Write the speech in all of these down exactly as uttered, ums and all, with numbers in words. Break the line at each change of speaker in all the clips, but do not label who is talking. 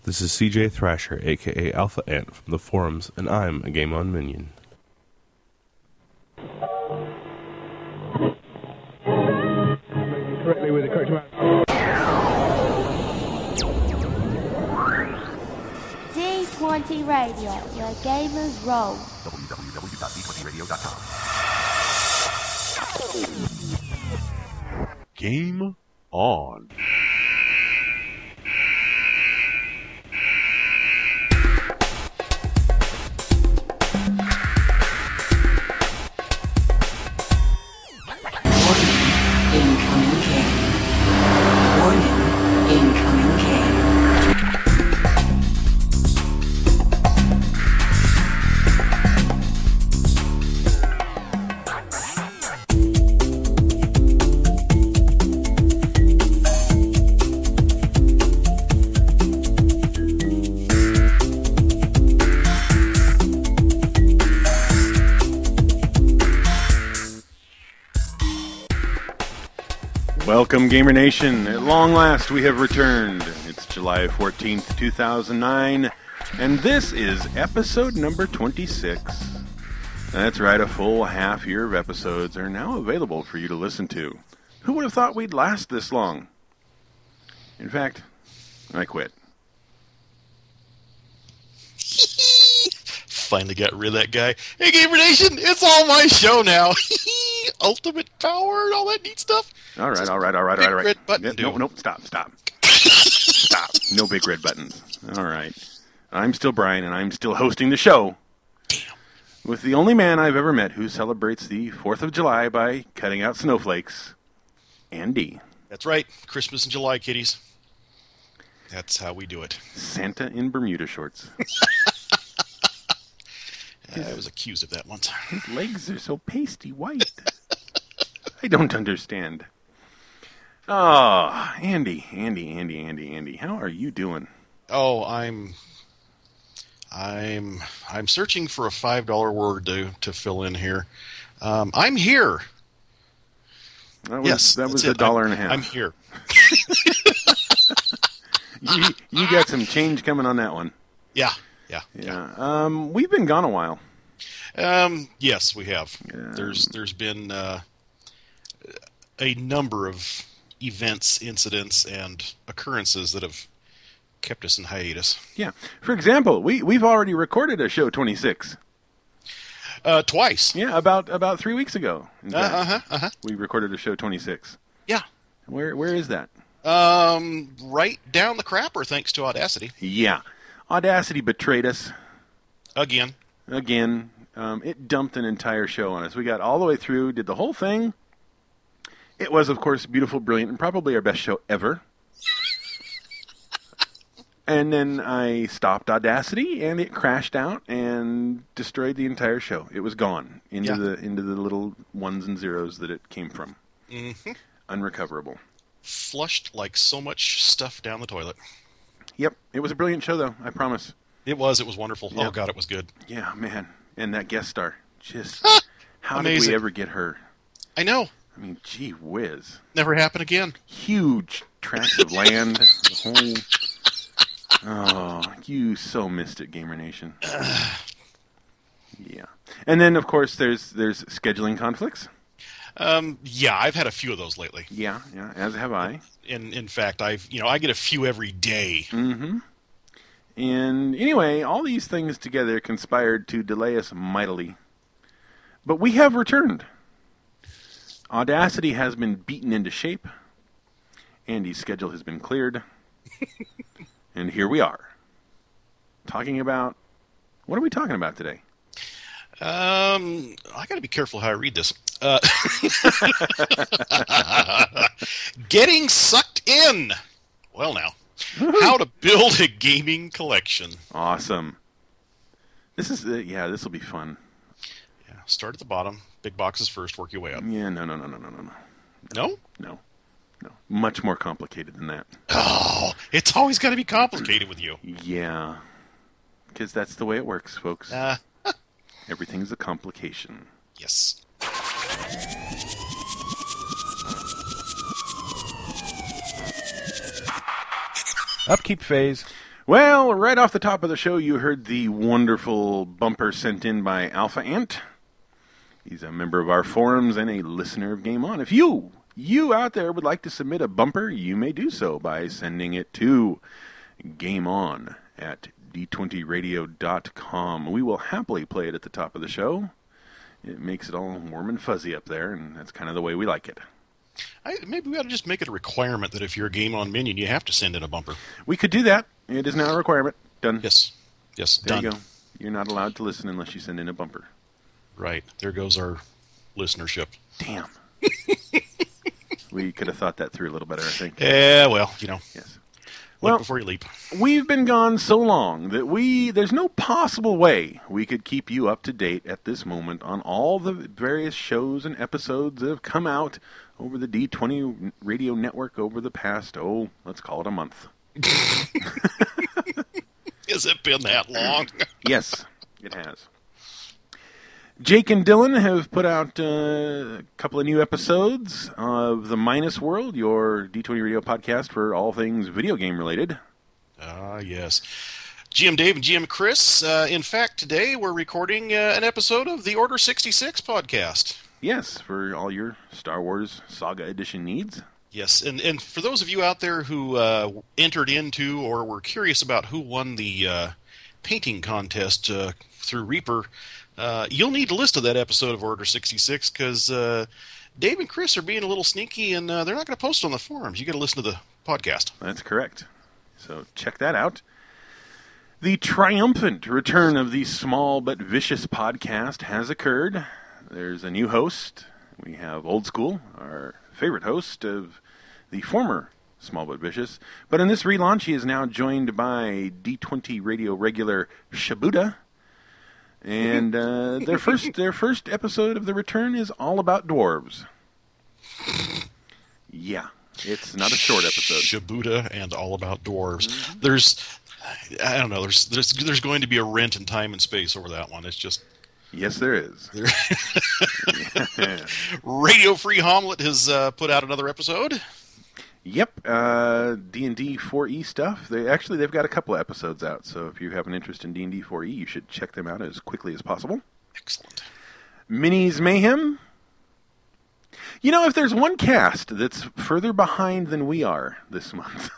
This is C J Thrasher, aka Alpha Ant, from the forums, and I'm a Game On Minion.
Correctly with the correct amount.
D twenty Radio, where gamers roll.
w w w dot d twenty radio dot com.
Game on.
Incoming game. Warning, incoming game.
Welcome, Gamer Nation. At long last, we have returned. It's July fourteenth, two thousand nine, and this is episode number twenty-six. That's right, a full half year of episodes are now available for you to listen to. Who would have thought we'd last this long? In fact, I quit.
Finally got rid of that guy. Hey, Gamer Nation, it's all my show now. Ultimate power and all that neat stuff.
All right,
Just
all right, all right, all right.
big
all right.
red button
Yeah,
do.
no, no, stop, stop. Stop. No big red buttons. All right. I'm still Brian, and I'm still hosting the show.
Damn.
With the only man I've ever met who celebrates the fourth of July by cutting out snowflakes, Andy.
That's right. Christmas in July, kiddies. That's how we do it.
Santa in Bermuda shorts.
I was accused of that once.
His legs are so pasty white. I don't understand. Oh, Andy, Andy, Andy, Andy, Andy. How are you doing?
Oh, I'm... I'm... I'm searching for a five dollar word to, to fill in here. Um, I'm here.
That was,
Yes,
that was
that's
a
it.
dollar
I'm,
and a half.
I'm here.
You, you got some change coming on that one.
Yeah, yeah, yeah.
Yeah. Um, we've been gone a while.
Um, yes, we have.
Yeah.
There's there's been uh, a number of events, incidents, and occurrences that have kept us in hiatus.
Yeah. For example, we we've already recorded a show twenty-six.
Uh, twice.
Yeah, about about three weeks ago. in
Uh
fact.
huh. Uh huh.
We recorded a show twenty-six.
Yeah.
Where where is that?
Um, right down the crapper, thanks to Audacity.
Yeah. Audacity betrayed us
Again.
again. Um, it dumped an entire show on us. We got all the way through, did the whole thing. It was, of course, beautiful, brilliant, and probably our best show ever. And then I stopped Audacity, and it crashed out and destroyed the entire show. It was gone into
Yeah.
the into the little ones and zeros that it came from.
Mm-hmm.
Unrecoverable.
Flushed like so much stuff down the toilet.
Yep, it was a brilliant show, though. I promise.
It was. It was wonderful.
Yeah.
Oh, God, it was good.
Yeah, man, and that guest star, just how
Amazing.
did we ever get her?
I know.
I mean, gee whiz.
Never happen again.
Huge tracts of land. The whole. Oh, you so missed it, Gamer Nation. Yeah, and then of course there's there's scheduling conflicts.
Um, yeah, I've had a few of those lately.
Yeah, yeah, as have I.
In in fact, I've you know I get a few every day.
Mm-hmm. And anyway, all these things together conspired to delay us mightily. But we have returned. Audacity has been beaten into shape. Andy's schedule has been cleared. And here we are. Talking about... What are we talking about today?
Um, I got to be careful how I read this. Uh, getting sucked in. Well, now, how to build a gaming collection.
Awesome. This is... Uh, yeah, this will be fun.
Yeah, start at the bottom. Big boxes first. Work your way up.
Yeah, no, no, no, no, no, no, no.
No?
No. No. Much more complicated than that.
Oh, it's always got to be complicated with you.
Yeah. Because that's the way it works, folks.
Uh,
Everything's a complication.
yes.
Upkeep phase.
Well, right off the top of the show, you heard the wonderful bumper sent in by Alpha Ant. He's a member of our forums and a listener of Game On. If you, you out there would like to submit a bumper, you may do so by sending it to Game On at d twenty radio dot com. We will happily play it at the top of the show. It makes it all warm and fuzzy up there, and that's kind of the way we like it.
I, maybe we ought to just make it a requirement that if you're a Game On minion, you have to send in a bumper.
We could do that. It is now a requirement. Done.
Yes. Yes,
There
done.
you go. You're not allowed to listen unless you send in a bumper.
Right. There goes our listenership.
Damn. We could have thought that through a little better, I think.
Yeah, well, you know.
Yes.
Look
Well,
before you leap.
we've been gone so long that we there's no possible way we could keep you up to date at this moment on all the various shows and episodes that have come out over the D twenty radio network over the past, oh, let's call it a month.
Has it been that long?
Yes, it has. Jake and Dylan have put out uh, a couple of new episodes of The Minus World, your D twenty Radio podcast for all things video game related.
Ah, yes. G M Dave and G M Chris, uh, in fact, today we're recording uh, an episode of the Order sixty-six podcast.
Yes, for all your Star Wars Saga Edition needs.
Yes, and, and for those of you out there who uh, entered into or were curious about who won the uh, painting contest uh, through Reaper, uh, you'll need a list of that episode of Order sixty-six because uh, Dave and Chris are being a little sneaky and uh, they're not going to post on the forums. You got to listen to the podcast.
That's correct. So check that out. The triumphant return of the small but vicious podcast has occurred. There's a new host. We have Old School, our favorite host of the former Small But Vicious. But in this relaunch, he is now joined by D twenty Radio regular Shabuda. And uh, their first their first episode of the return is all about dwarves. Yeah, it's not a short episode.
Shibuda and All About Dwarves. Mm-hmm. There's, I don't know, there's, there's there's going to be a rent in time and space over that one. It's just...
Yes, there is.
There... Radio Free Homelet has uh, put out another episode.
Yep, uh, D and D four E stuff. They actually they've got a couple of episodes out, so if you have an interest in D and D four E, you should check them out as quickly as possible.
Excellent.
Minis Mayhem. You know, if there's one cast that's further behind than we are this month,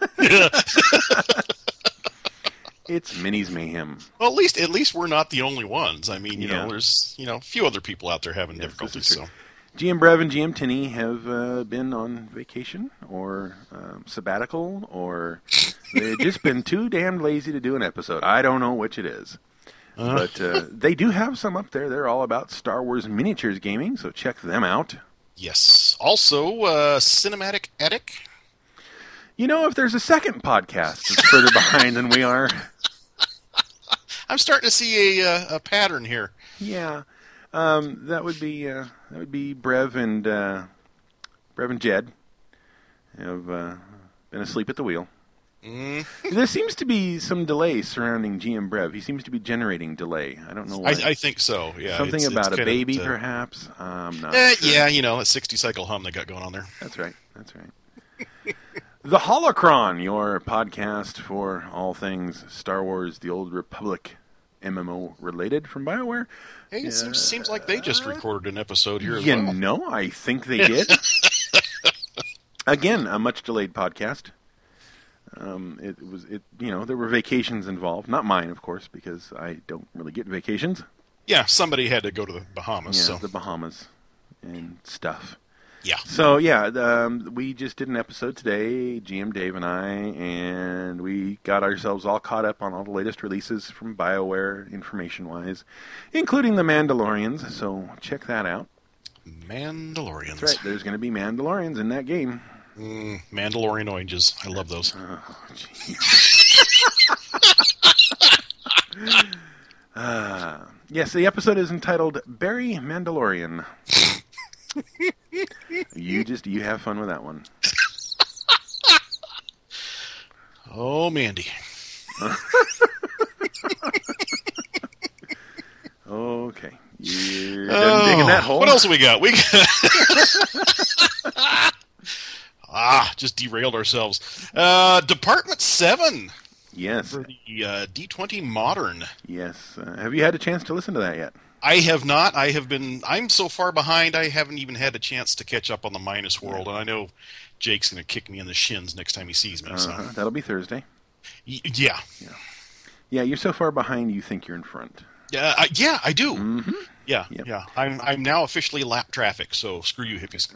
it's Minis Mayhem.
Well, at least at least we're not the only ones. I mean, you
Yeah.
know, there's you know a few other people out there having
Yes,
difficulties.
this is true.
So.
G M Brev and G M Tinney have uh, been on vacation or um, sabbatical, or they've just been too damn lazy to do an episode. I don't know which it is.
Uh.
But uh, they do have some up there. They're all about Star Wars miniatures gaming, so check them out.
Yes. Also, uh, Cinematic Attic.
You know, if there's a second podcast that's further behind than we are,
I'm starting to see a, uh, a pattern here.
yeah, um, that would be uh, that would be Brev and uh, Brev and Jed have uh, been asleep at the wheel.
Mm.
There seems to be some delay surrounding G M Brev. He seems to be generating delay. I don't know why.
I, I think so. Yeah.
Something
it's,
about
it's
a
kind of,
baby,
uh,
perhaps. I'm not
eh,
sure.
Yeah, you know, a sixty cycle hum they got going on there.
That's right. That's right. The Holocron, your podcast for all things Star Wars: The Old Republic M M O related from BioWare.
Hey, it seems, seems like they just recorded an episode here as
You
well.
know, I think they did. Again, a much delayed podcast. Um, it was, it you know, there were vacations involved. Not mine, of course, because I don't really get vacations.
Yeah, somebody had to go to the Bahamas.
Yeah,
so
the Bahamas and stuff.
yeah.
So, yeah, um, we just did an episode today, G M Dave and I, and we got ourselves all caught up on all the latest releases from BioWare, information-wise, including The Mandalorians, so check that out.
Mandalorians.
That's right, there's going to be Mandalorians in that game.
Mm, Mandalorian oranges. I love those.
Oh, jeez. uh, yes, the episode is entitled Barry Mandalorian. You just, you have fun with that one.
Oh, Mandy.
Okay. You're done digging that hole?
What else have we got? We got... ah, just derailed ourselves. Uh, Department seven.
Yes.
For the uh, D twenty Modern.
Yes. Uh, have you had a chance to listen to that yet?
I have not. I have been. I'm so far behind. I haven't even had a chance to catch up on the Minus World, and I know Jake's going to kick me in the shins next time he sees me. So
Uh-huh. That'll be Thursday.
Y- yeah,
Yeah, you're so far behind you think you're in front.
uh, I, yeah, I do.
Mm-hmm.
Yeah,
Yep.
yeah. I'm I'm now officially lap traffic. So screw you, hippies.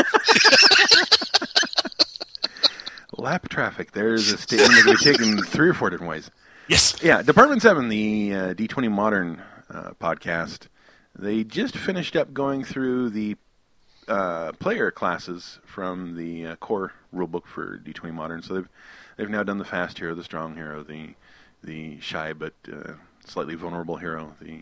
Lap traffic. There's a statement that can be taken three or four different ways.
Yes.
Yeah, Department seven, the uh, D twenty Modern uh, podcast, they just finished up going through the uh, player classes from the uh, core rulebook for D twenty Modern. So they've they've now done the fast hero, the strong hero, the the shy but uh, slightly vulnerable hero, the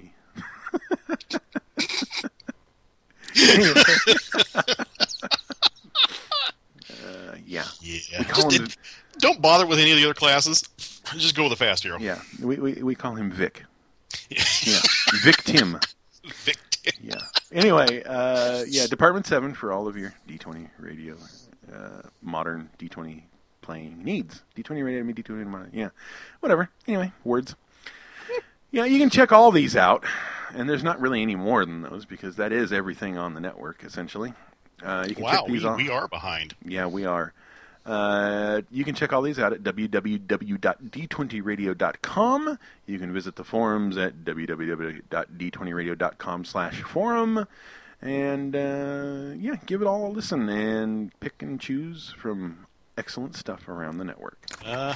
uh, yeah.
Yeah.
We call
Just,
him
it, don't bother with any of the other classes. Just go with the fast hero.
Yeah, we we we call him Vic. Yeah, Victim.
Victim.
Yeah. Anyway, uh, yeah, Department seven for all of your D twenty radio, uh, modern D twenty playing needs. D twenty radio, I mean D twenty modern. Yeah, whatever. Anyway, words. Yeah, you can check all these out, and there's not really any more than those because that is everything on the network essentially. Uh, you can
Wow,
check
we,
these all.
we are behind.
Yeah, we are. Uh, you can check all these out at w w w dot d twenty radio dot com. You can visit the forums at w w w dot d twenty radio dot com slash forum. And, uh, yeah, give it all a listen and pick and choose from excellent stuff around the network.
Uh,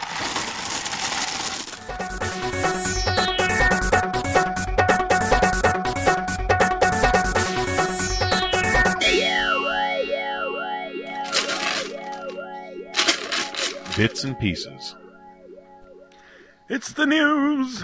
Bits and pieces.
It's the news!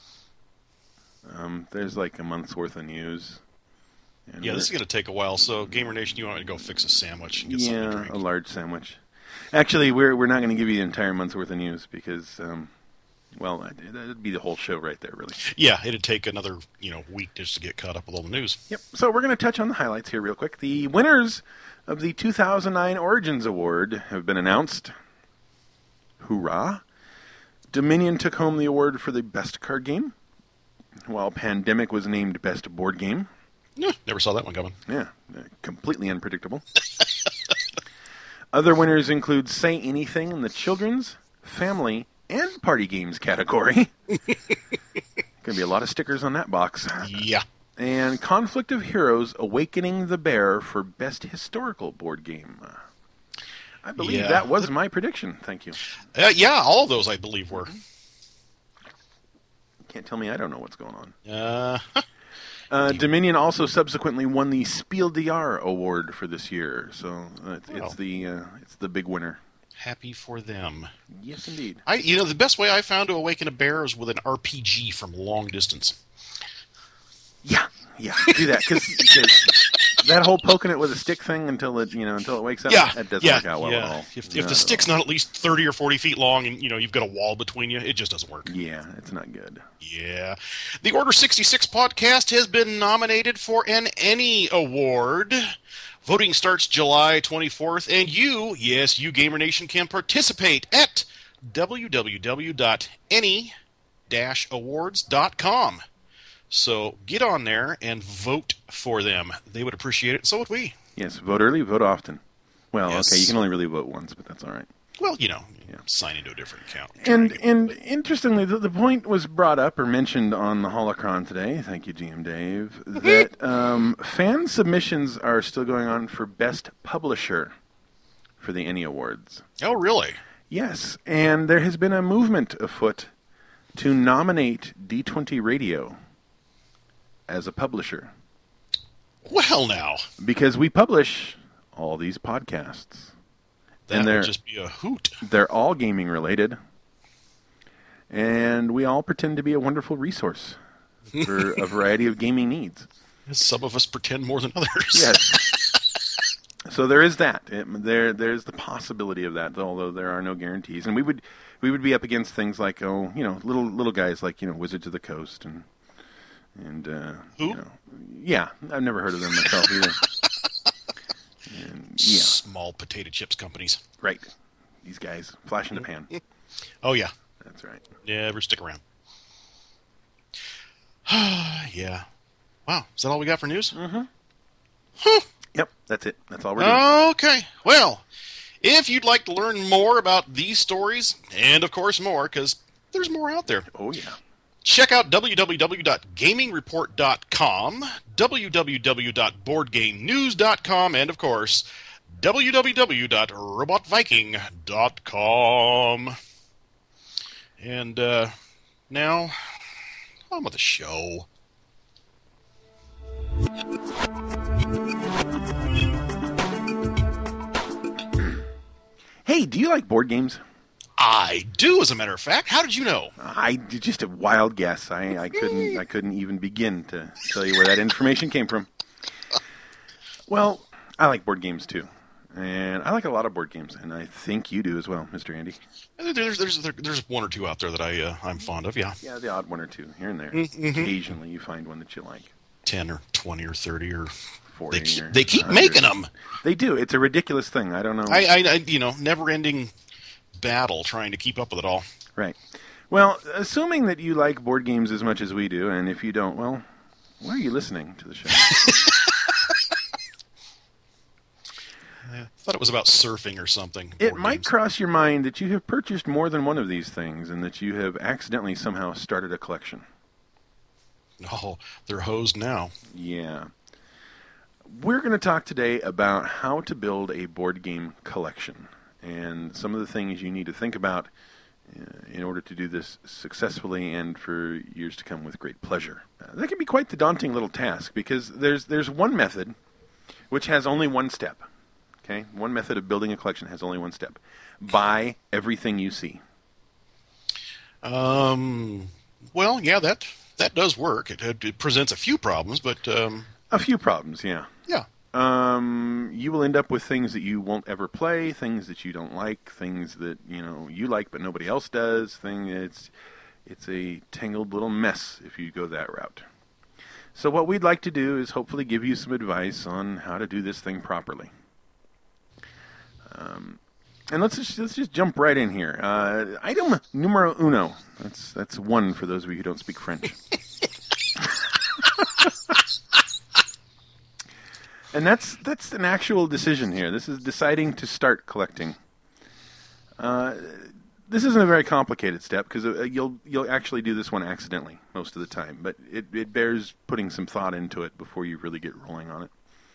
Um, there's like a month's worth of news. And
yeah, this is
we're-
going to take a while. So, Gamer Nation, you want me to go fix a sandwich and get something to
Yeah,
drink?
a large sandwich. Actually, we're we're not going to give you the entire month's worth of news because, um, well, that'd that'd be the whole show right there, really.
Yeah, it'd take another you know week just to get caught up with all the news.
Yep. So we're going to touch on the highlights here real quick. The winners of the two thousand nine Origins Award have been announced. Hoorah! Dominion took home the award for the best card game, while Pandemic was named best board game.
Yeah, never saw that one coming.
Yeah, uh, completely unpredictable. Other winners include Say Anything in the children's, family, and party games category. Gonna be a lot of stickers on that box.
Yeah.
And Conflict of Heroes Awakening the Bear for best historical board game. I believe
Yeah.
that was my prediction. Thank you.
Uh, yeah, all of those I believe were.
Can't tell me I don't know what's going on.
Uh,
Uh, Dominion also subsequently won the Spiel des Jahres award for this year, so uh, it's,
Wow.
it's the uh, it's the big winner.
happy for them.
Yes, indeed.
I, you know, the best way I found to awaken a bear is with an R P G from long distance.
Yeah, yeah, do that because that whole poking it with a stick thing until it you know until it wakes up.
Yeah,
that doesn't
yeah,
work out well
yeah.
at all.
If,
Not
if the
at
stick's
all.
not at least thirty or forty feet long, and you know you've got a wall between you, it just doesn't work.
Yeah, it's not good.
Yeah. The Order sixty-six podcast has been nominated for an Any Award. Voting starts July twenty-fourth, and you, yes, you Gamer Nation, can participate at w w w dot any dash awards dot com. So get on there and vote for them. They would appreciate it, so would we.
Yes, vote early, vote often. Well,
Yes.
okay, you can only really vote once, but that's all right.
Well, you know,
Yeah.
sign into a different account.
And and interestingly, the, the point was brought up or mentioned on the Holocron today. Thank you, G M Dave. That um, fan submissions are still going on for best publisher for the Any Awards.
Oh, really?
Yes, and there has been a movement afoot to nominate D twenty Radio as a publisher
Well, now.
because we publish all these podcasts.
That
And
would
they're-
just be a hoot.
They're all gaming related, and we all pretend to be a wonderful resource for a variety of gaming needs.
Some of us pretend more than others.
Yes. So there is that. It, there, there's the possibility of that, although there are no guarantees. And we would, we would be up against things like, oh, you know, little little guys like you know Wizards of the Coast and and uh,
Who?
You know, yeah, I've never heard of them myself either. And, yeah,
Small potato chips companies.
right. These guys, flash in the pan.
Oh, yeah.
That's right.
Never stick around. Yeah. Wow. Is that all we got for news?
Mm-hmm.
Huh.
Yep, that's it. That's all we're doing.
Okay. Well, if you'd like to learn more about these stories, and of course more, because there's more out there.
Oh, yeah.
Check out w w w dot gaming report dot com, w w w dot board game news dot com, and of course, w w w dot robot viking dot com. And uh, now, on with the show.
Hey, do you like board games?
I do, as a matter of fact. How did you know?
I just a wild guess. I, I couldn't I couldn't even begin to tell you where that information came from. Well, I like board games too, and I like a lot of board games, and I think you do as well, Mister Andy.
There's there's there's one or two out there that I uh, I'm fond of. Yeah,
Yeah, the odd one or two here and there.
Mm-hmm.
Occasionally, you find one that you like.
ten or twenty or thirty or
forty
they keep,
or
they keep
one hundred.
making them.
They do. It's a ridiculous thing. I don't know.
I, I, I you know never ending battle trying to keep up with it all.
Right. Well, assuming that you like board games as much as we do, and if you don't, well, why are you listening to the show?
I thought it was about surfing or something.
It
board
might
games.
cross your mind that you have purchased more than one of these things, and that you have accidentally somehow started a collection.
Oh, they're hosed now.
Yeah. We're going to talk today about how to build a board game collection, and some of the things you need to think about uh, in order to do this successfully and for years to come with great pleasure. Uh, that can be quite the daunting little task, because there's there's one method which has only one step. Okay? One method of building a collection has only one step. Buy everything you see.
Um. Well, yeah, that that does work. It, it, it presents a few problems, but um,
A few problems, yeah.
yeah.
Um, you will end up with things that you won't ever play, things that you don't like, things that you know you like but nobody else does. Thing it's it's a tangled little mess if you go that route. So what we'd like to do is hopefully give you some advice on how to do this thing properly. Um, and let's just let's just jump right in here. Uh, item numero uno. That's that's one for those of you who don't speak French. And that's that's an actual decision here. This is deciding to start collecting. Uh, this isn't a very complicated step because uh, you'll you'll actually do this one accidentally most of the time, but it, it bears putting some thought into it before you really get rolling on it.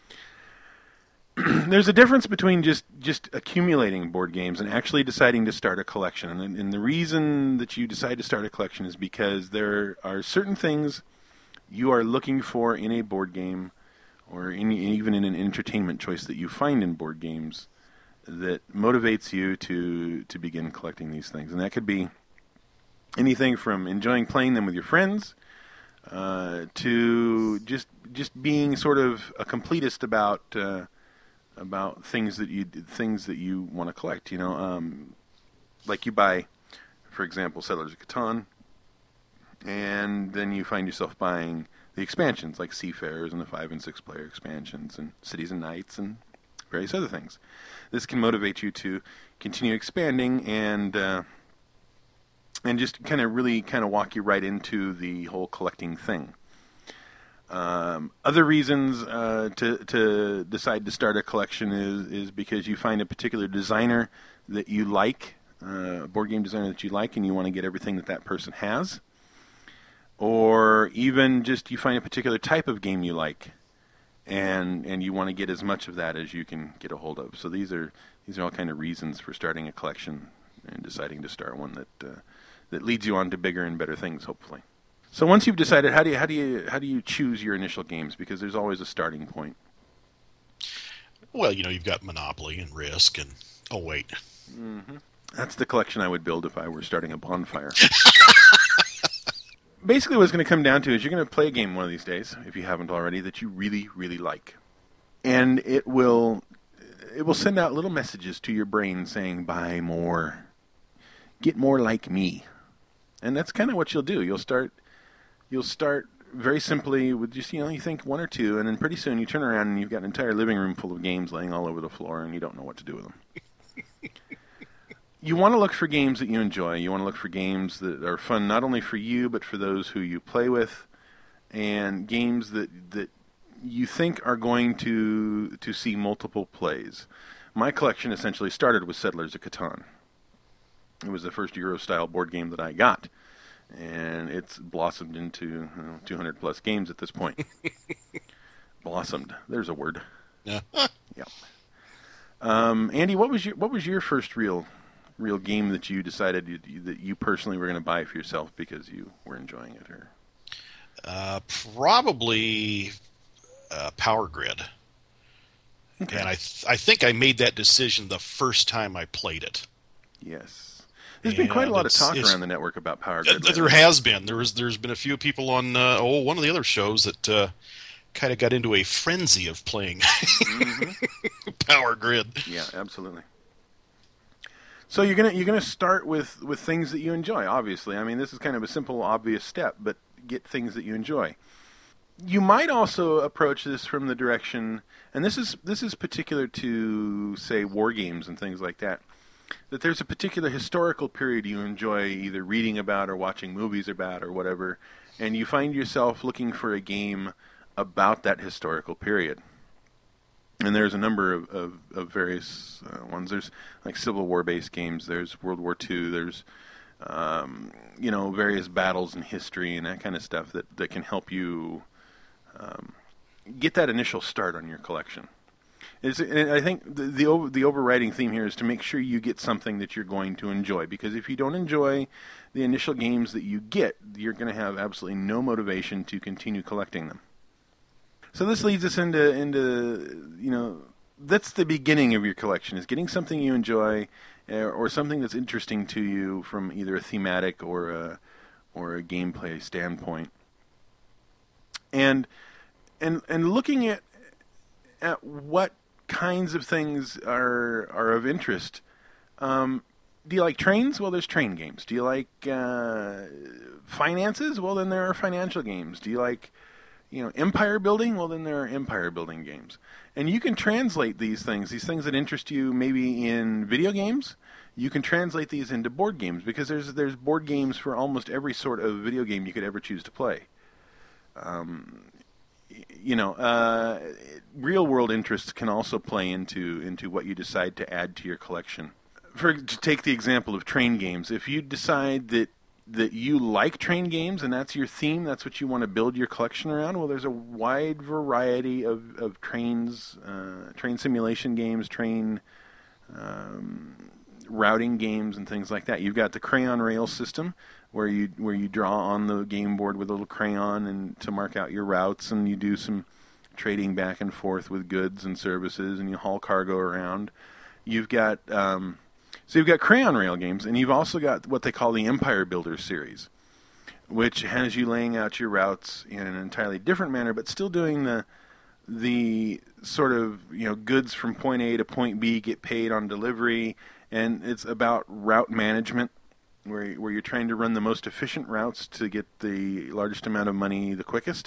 There's a difference between just, just accumulating board games and actually deciding to start a collection. And, and the reason that you decide to start a collection is because there are certain things you are looking for in a board game, or in, even in an entertainment choice that you find in board games, that motivates you to to begin collecting these things. And that could be anything from enjoying playing them with your friends uh, to just just being sort of a completist about uh, about things that you things that you want to collect. You know, um, like you buy, for example, Settlers of Catan, and then you find yourself buying the expansions like Seafarers and the five and six player expansions and Cities and Knights and various other things. This can motivate you to continue expanding and uh, and just kind of really kind of walk you right into the whole collecting thing. Um, other reasons uh, to to decide to start a collection is is because you find a particular designer that you like, uh, a board game designer that you like, and you want to get everything that that person has. Or even just you find a particular type of game you like, and and you want to get as much of that as you can get a hold of. So these are these are all kind of reasons for starting a collection and deciding to start one that uh, that leads you on to bigger and better things, hopefully. So once you've decided, how do you how do you how do you choose your initial games? Because there's always a starting point.
Well, you know, you've got Monopoly and Risk and oh wait,
Mm-hmm. That's the collection I would build if I were starting a bonfire. Basically, what it's going to come down to is you're going to play a game one of these days, if you haven't already, that you really, really like. And it will it will send out little messages to your brain saying, buy more. Get more like me. And that's kind of what you'll do. You'll start you'll start very simply with just, you know, you think one or two, and then pretty soon you turn around and you've got an entire living room full of games laying all over the floor and you don't know what to do with them. you want to look for games that you enjoy. You want to look for games that are fun not only for you, but for those who you play with, and games that that you think are going to to see multiple plays. My collection essentially started with Settlers of Catan. It was the first Euro-style board game that I got, and it's blossomed into you know, two hundred plus games at this point. Blossomed. There's a word.
Yeah.
Yeah. Um, Andy, what was your what was your first real real game that you decided you, that you personally were going to buy for yourself because you were enjoying it? Or
Uh, probably uh, Power Grid.
Okay.
And I th- I think I made that decision the first time I played it.
Yes. There's been quite a
And
lot of
it's-
talk
it's-
around the network about Power
Uh,
Grid.
there
lately.
has been. There was, there's been a few people on uh, oh one of the other shows that uh, kind of got into a frenzy of playing
Mm-hmm.
Power Grid.
Yeah, absolutely. So you're gonna you're gonna start with, with things that you enjoy. Obviously, I mean this is kind of a simple, obvious step, but get things that you enjoy. You might also approach this from the direction, and this is this is particular to say war games and things like that. That there's a particular historical period you enjoy either reading about or watching movies about or whatever, and you find yourself looking for a game about that historical period. And there's a number of, of, of various uh, ones. There's like Civil War-based games. There's World War Two. There's, um, you know, various battles in history and that kind of stuff that, that can help you um, get that initial start on your collection. It's, and I think the, the over, the overriding theme here is to make sure you get something that you're going to enjoy. Because if you don't enjoy the initial games that you get, you're going to have absolutely no motivation to continue collecting them. So this leads us into, into you know, that's the beginning of your collection, is getting something you enjoy or, or something that's interesting to you from either a thematic or a, or a gameplay standpoint. And and and looking at at what kinds of things are are of interest. Um, do you like trains? Well, there's train games. Do you like uh, finances? Well, then there are financial games. Do you like you know, empire building? Well, then there are empire building games. And you can translate these things, these things that interest you maybe in video games, you can translate these into board games because there's there's board games for almost every sort of video game you could ever choose to play. Um, you know, uh, real-world interests can also play into into what you decide to add to your collection. For to take the example of train games, if you decide that that you like train games and that's your theme, that's what you want to build your collection around, well, there's a wide variety of, of trains, uh, train simulation games, train um, routing games, and things like that. You've got the crayon rail system where you where you draw on the game board with a little crayon and to mark out your routes, and you do some trading back and forth with goods and services, and you haul cargo around. You've got... Um, So you've got crayon rail games, and you've also got what they call the Empire Builder series, which has you laying out your routes in an entirely different manner, but still doing the the sort of you know goods from point A to point B get paid on delivery, and it's about route management, where where you're trying to run the most efficient routes to get the largest amount of money the quickest.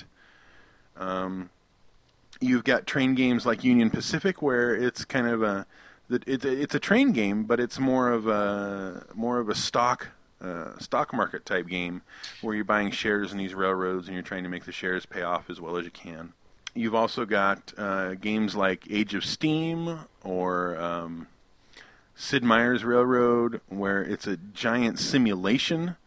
Um, you've got train games like Union Pacific, where it's kind of a It's a, it's a train game, but it's more of a more of a stock uh, stock market type game where you're buying shares in these railroads and you're trying to make the shares pay off as well as you can. You've also got uh, games like Age of Steam or um, Sid Meier's Railroad, where it's a giant simulation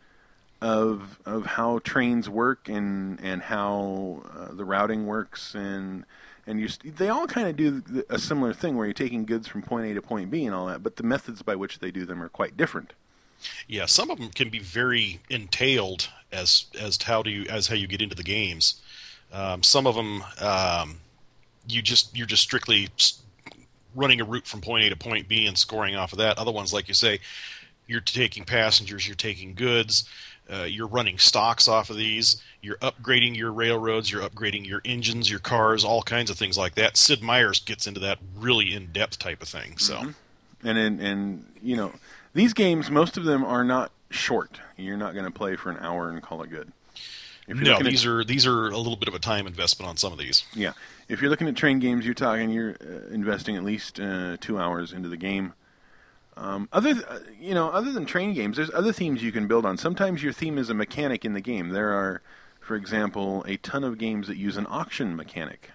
of of how trains work and and how uh, the routing works, and and you they all kind of do a similar thing where you're taking goods from point A to point B and all that, but the methods by which they do them are quite different.
Yeah, some of them can be very entailed as as to how do you as how you get into the games. Um, some of them um, you just you're just strictly running a route from point A to point B and scoring off of that. Other ones, like you say, you're taking passengers, you're taking goods. Uh, you're running stocks off of these. You're upgrading your railroads. You're upgrading your engines, your cars, all kinds of things like that. Sid Meier's gets into that really in-depth type of thing. So,
mm-hmm. and and and you know, these games, most of them are not short. You're not going to play for an hour and call it good.
If you're no, these at, are these are a little bit of a time investment on some of these.
Yeah, if you're looking at train games, you're talking you're uh, investing at least uh, two hours into the game. Um, other, th- you know, other than train games, there's other themes you can build on. Sometimes your theme is a mechanic in the game. There are, for example, a ton of games that use an auction mechanic,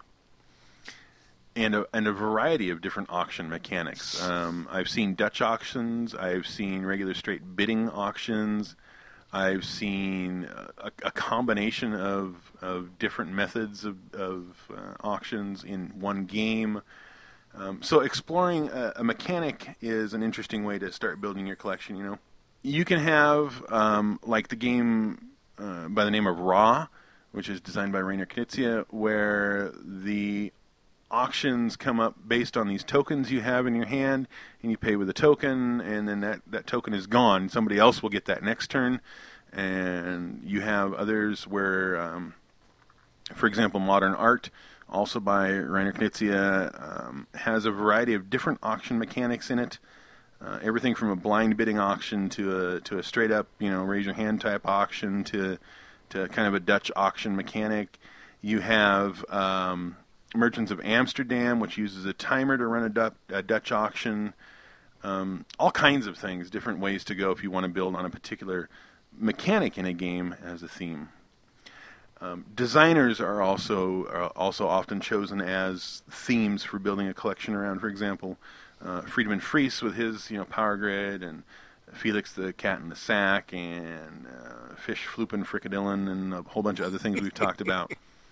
and a and a variety of different auction mechanics. Um, I've seen Dutch auctions. I've seen regular straight bidding auctions. I've seen a, a combination of of different methods of, of uh, auctions in one game. Um, so exploring a, a mechanic is an interesting way to start building your collection, you know. You can have, um, like the game uh, by the name of Raw, which is designed by Rainer Knizia, where the auctions come up based on these tokens you have in your hand, and you pay with a token, and then that, that token is gone. Somebody else will get that next turn. And you have others where, um, for example, Modern Art, also by Rainer Knizia, um, has a variety of different auction mechanics in it. Uh, everything from a blind bidding auction to a to a straight up, you know, raise your hand type auction to to kind of a Dutch auction mechanic. You have um, Merchants of Amsterdam, which uses a timer to run a, du- a Dutch auction. Um, all kinds of things, different ways to go if you want to build on a particular mechanic in a game as a theme. Um, designers are also are also often chosen as themes for building a collection around. For example, uh, Friedemann Friese with his you know Power Grid, and Felix the Cat in the Sack, and uh, Fish Flupen Frikadillen, and a whole bunch of other things we've talked about.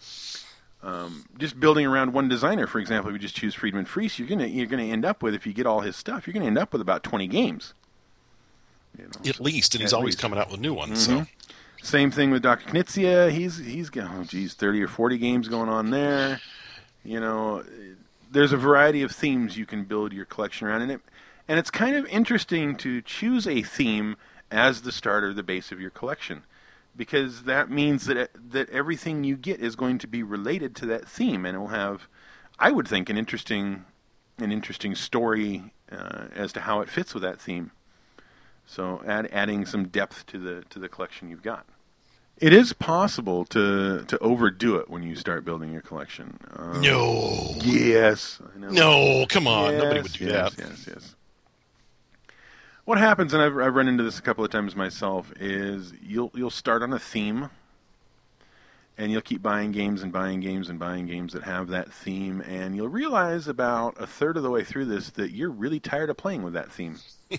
Um, just building around one designer, for example, if you just choose Friedemann Friese, you're gonna you're gonna end up with, if you get all his stuff, you're gonna end up with about twenty games. You know,
At least, and he's
at
always
least.
coming out with new ones.
Mm-hmm.
So.
Same thing with Doctor Knizia. He's he's got oh geez, thirty or forty games going on there. You know, there's a variety of themes you can build your collection around, and it and it's kind of interesting to choose a theme as the starter, the base of your collection, because that means that it, that everything you get is going to be related to that theme, and it will have, I would think, an interesting an interesting story uh, as to how it fits with that theme. So add, adding some depth to the to the collection you've got. It is possible to to overdo it when you start building your collection. Um,
No.
Yes. I know.
No, come on.
Yes,
Nobody would do
yes,
that.
Yes, yes, What happens, and I've, I've run into this a couple of times myself, is you'll you'll start on a theme, and you'll keep buying games and buying games and buying games that have that theme, and you'll realize about a third of the way through this that you're really tired of playing with that theme.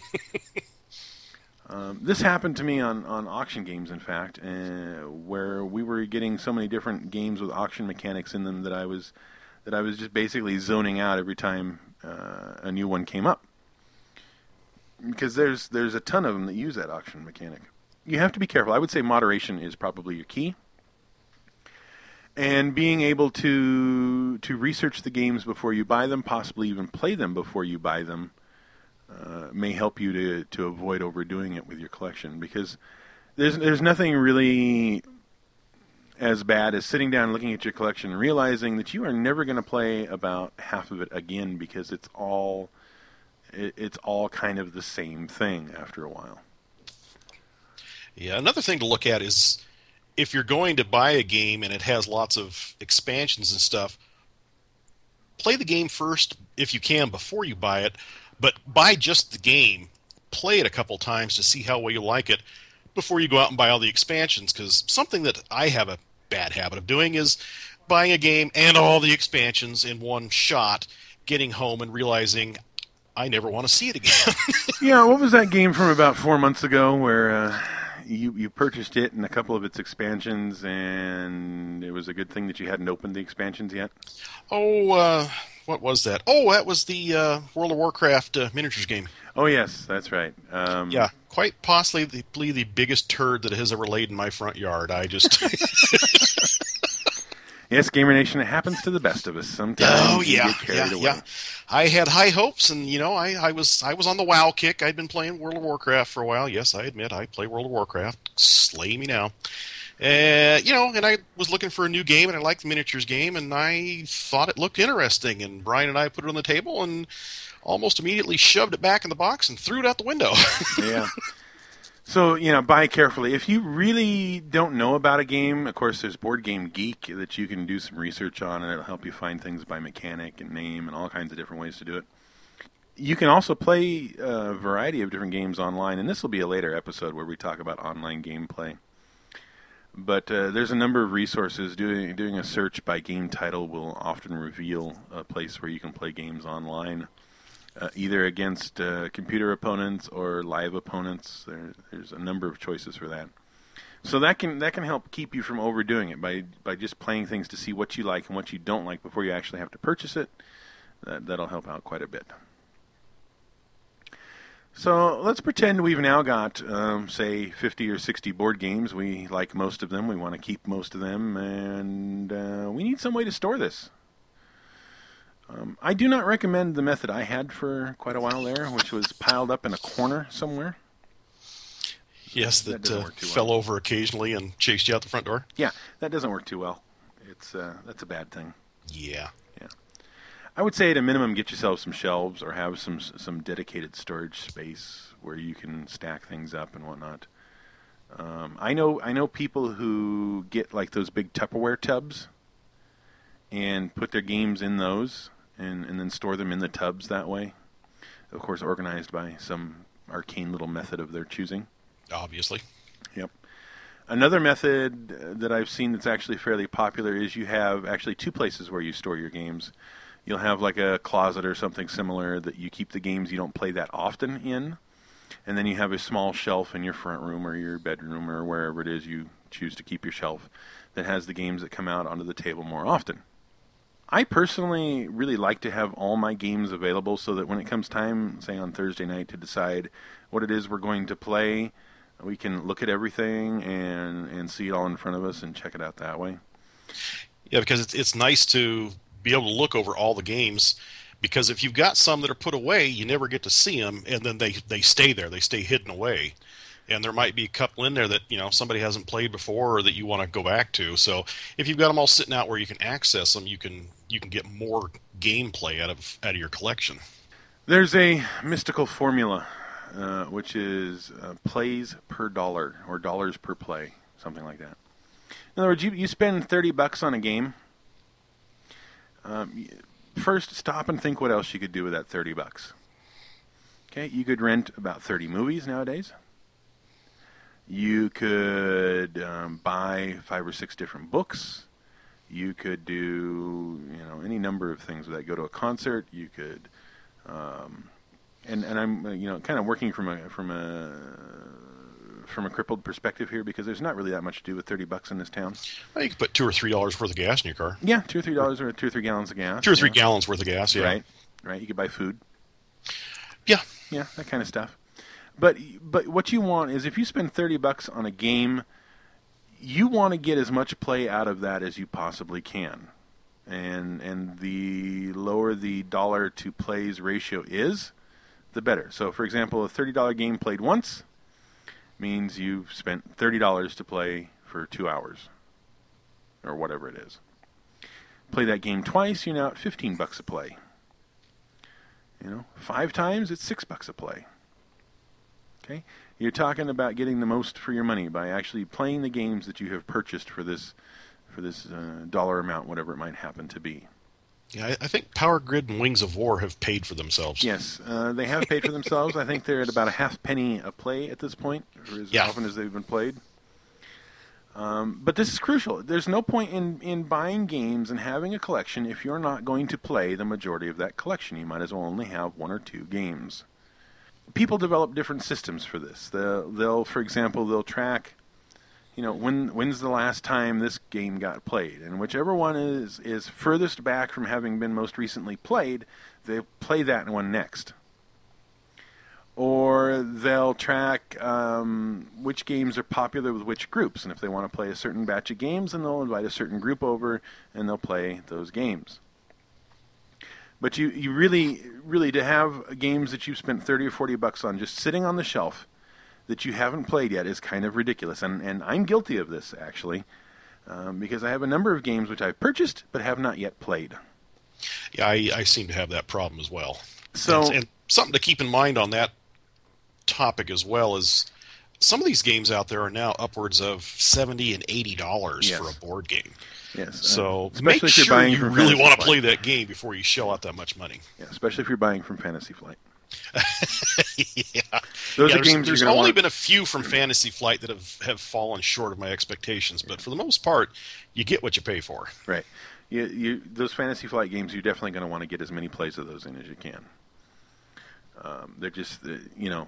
Um, this happened to me on, on auction games, in fact, uh, where we were getting so many different games with auction mechanics in them that I was that I was just basically zoning out every time uh, a new one came up. Because there's there's a ton of them that use that auction mechanic. You have to be careful. I would say moderation is probably your key. And being able to to research the games before you buy them, possibly even play them before you buy them, Uh, may help you to, to avoid overdoing it with your collection, because there's there's nothing really as bad as sitting down and looking at your collection and realizing that you are never going to play about half of it again, because it's all it, it's all kind of the same thing after a while.
Yeah, another thing to look at is if you're going to buy a game and it has lots of expansions and stuff, play the game first if you can before you buy it. But buy just the game, play it a couple times to see how well you like it before you go out and buy all the expansions, because something that I have a bad habit of doing is buying a game and all the expansions in one shot, getting home and realizing I never want to see it again.
Yeah, what was that game from about four months ago where uh, you, you purchased it and a couple of its expansions, and it was a good thing that you hadn't opened the expansions yet?
Oh, uh... what was that? Oh, that was the uh, World of Warcraft uh, miniatures game.
Oh, yes, that's right. Um,
Yeah, quite possibly the, the biggest turd that has ever laid in my front yard. I just...
Yes, Gamer Nation, it happens to the best of us. Sometimes
oh,
you
yeah,
get carried
yeah,
away.
yeah. I had high hopes, and, you know, I, I was I was on the WoW kick. I'd been playing World of Warcraft for a while. Yes, I admit, I play World of Warcraft. Slay me now. Uh, you know, and I was looking for a new game, and I liked the miniatures game, and I thought it looked interesting. And Brian and I put it on the table and almost immediately shoved it back in the box and threw it out the window.
Yeah. So, you know, buy carefully. If you really don't know about a game, of course, there's Board Game Geek that you can do some research on, and it'll help you find things by mechanic and name and all kinds of different ways to do it. You can also play a variety of different games online, and this will be a later episode where we talk about online gameplay. But uh, there's a number of resources. Doing doing a search by game title will often reveal a place where you can play games online, uh, either against uh, computer opponents or live opponents. There, there's a number of choices for that. So that can that can help keep you from overdoing it by by just playing things to see what you like and what you don't like before you actually have to purchase it. That that'll help out quite a bit. So let's pretend we've now got, um, say, fifty or sixty board games. We like most of them. We want to keep most of them, and uh, we need some way to store this. Um, I do not recommend the method I had for quite a while there, which was piled up in a corner somewhere.
Yes, that, that uh, fell well. over occasionally and chased you out the front door.
Yeah, that doesn't work too well. It's uh, that's a bad thing.
Yeah.
I would say at a minimum get yourself some shelves or have some some dedicated storage space where you can stack things up and whatnot. Um, I know I know people who get like those big Tupperware tubs and put their games in those and, and then store them in the tubs that way. Of course, organized by some arcane little method of their choosing.
Obviously.
Yep. Another method that I've seen that's actually fairly popular is you have actually two places where you store your games. You'll have like a closet or something similar that you keep the games you don't play that often in. And then you have a small shelf in your front room or your bedroom or wherever it is you choose to keep your shelf that has the games that come out onto the table more often. I personally really like to have all my games available so that when it comes time, say on Thursday night, to decide what it is we're going to play, we can look at everything and, and see it all in front of us and check it out that way.
Yeah, because it's it's nice to be able to look over all the games, because if you've got some that are put away, you never get to see them, and then they, they stay there. They stay hidden away. And there might be a couple in there that, you know, somebody hasn't played before or that you want to go back to. So if you've got them all sitting out where you can access them, you can you can get more gameplay out of out of your collection.
There's a mystical formula, uh, which is uh, plays per dollar or dollars per play, something like that. In other words, you, you spend thirty bucks on a game. Um, first, stop and think what else you could do with that thirty bucks. Okay, you could rent about thirty movies nowadays. You could um, buy five or six different books. You could do, you know, any number of things with that. Go to a concert. You could, um, and and I'm, you know, kind of working from a from a from a crippled perspective here because there's not really that much to do with thirty bucks in this town.
Well, you could put two or three dollars worth of gas in your car.
Yeah, two or three dollars or two or three gallons of gas.
Two or three
yeah.
gallons worth of gas. Yeah.
Right, right. You could buy food.
Yeah,
yeah, that kind of stuff. But but what you want is if you spend thirty bucks on a game, you want to get as much play out of that as you possibly can. And and the lower the dollar to plays ratio is, the better. So for example, a thirty dollar game played once means you've spent thirty dollars to play for two hours. Or whatever it is. Play that game twice, you're now at fifteen bucks a play. You know, five times it's six bucks a play. Okay, you're talking about getting the most for your money by actually playing the games that you have purchased for this, for this uh, dollar amount, whatever it might happen to be.
Yeah, I, I think Power Grid and Wings of War have paid for themselves.
Yes, uh, they have paid for themselves. I think they're at about a half penny a play at this point, or as
yeah.
often as they've been played. Um, but this is crucial. There's no point in, in buying games and having a collection if you're not going to play the majority of that collection. You might as well only have one or two games. People develop different systems for this. They'll, they'll, for example, they'll track, you know, when when's the last time this game got played, and whichever one is is furthest back from having been most recently played, they play that one next. Or they'll track um, which games are popular with which groups, and if they want to play a certain batch of games, then they'll invite a certain group over, and they'll play those games. But you, you really, really, to have games that you've spent thirty or forty bucks on just sitting on the shelf that you haven't played yet is kind of ridiculous. And, and I'm guilty of this, actually, um, because I have a number of games which I've purchased but have not yet played.
Yeah, I, I seem to have that problem as well.
So,
and, and something to keep in mind on that topic as well is some of these games out there are now upwards of seventy and eighty dollars
Yes.
for a board game.
Yes.
So
uh, especially
make
if you're
sure
buying
you
from
really
Fantasy
want to
Flight.
play that game before you shell out that much money.
Yeah, especially if you're buying from Fantasy Flight.
yeah.
Those
Yeah,
are
there's
games
there's
you're gonna
only
want.
been a few from Fantasy Flight that have, have fallen short of my expectations, but for the most part, you get what you pay for.
Right. You, you, those Fantasy Flight games, you're definitely going to want to get as many plays of those in as you can. Um, they're just, uh, you know,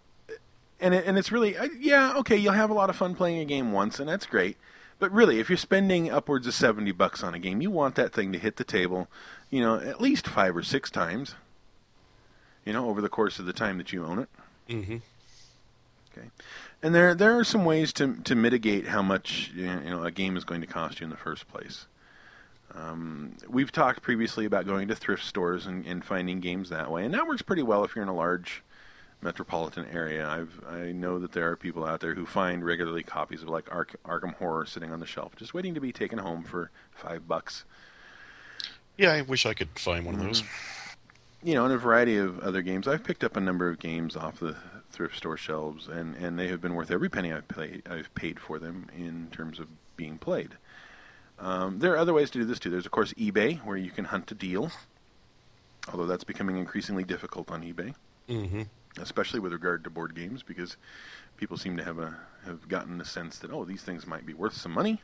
and it, and it's really, uh, yeah, okay, you'll have a lot of fun playing a game once, and that's great. But really, if you're spending upwards of seventy bucks on a game, you want that thing to hit the table, you know, at least five or six times, you know, over the course of the time that you own it.
Mm-hmm.
Okay. And there there are some ways to to mitigate how much you know a game is going to cost you in the first place. Um, we've talked previously about going to thrift stores and, and finding games that way, and that works pretty well if you're in a large metropolitan area. I've I know that there are people out there who find regularly copies of like Ark, Arkham Horror sitting on the shelf, just waiting to be taken home for five bucks.
Yeah, I wish I could find one of those.
You know, and a variety of other games. I've picked up a number of games off the thrift store shelves, and, and they have been worth every penny I've paid, I've paid for them in terms of being played. Um, there are other ways to do this too. There's, of course, eBay, where you can hunt a deal, although that's becoming increasingly difficult on eBay,
Mm-hmm.
especially with regard to board games, because people seem to have a have gotten the sense that, oh, these things might be worth some money.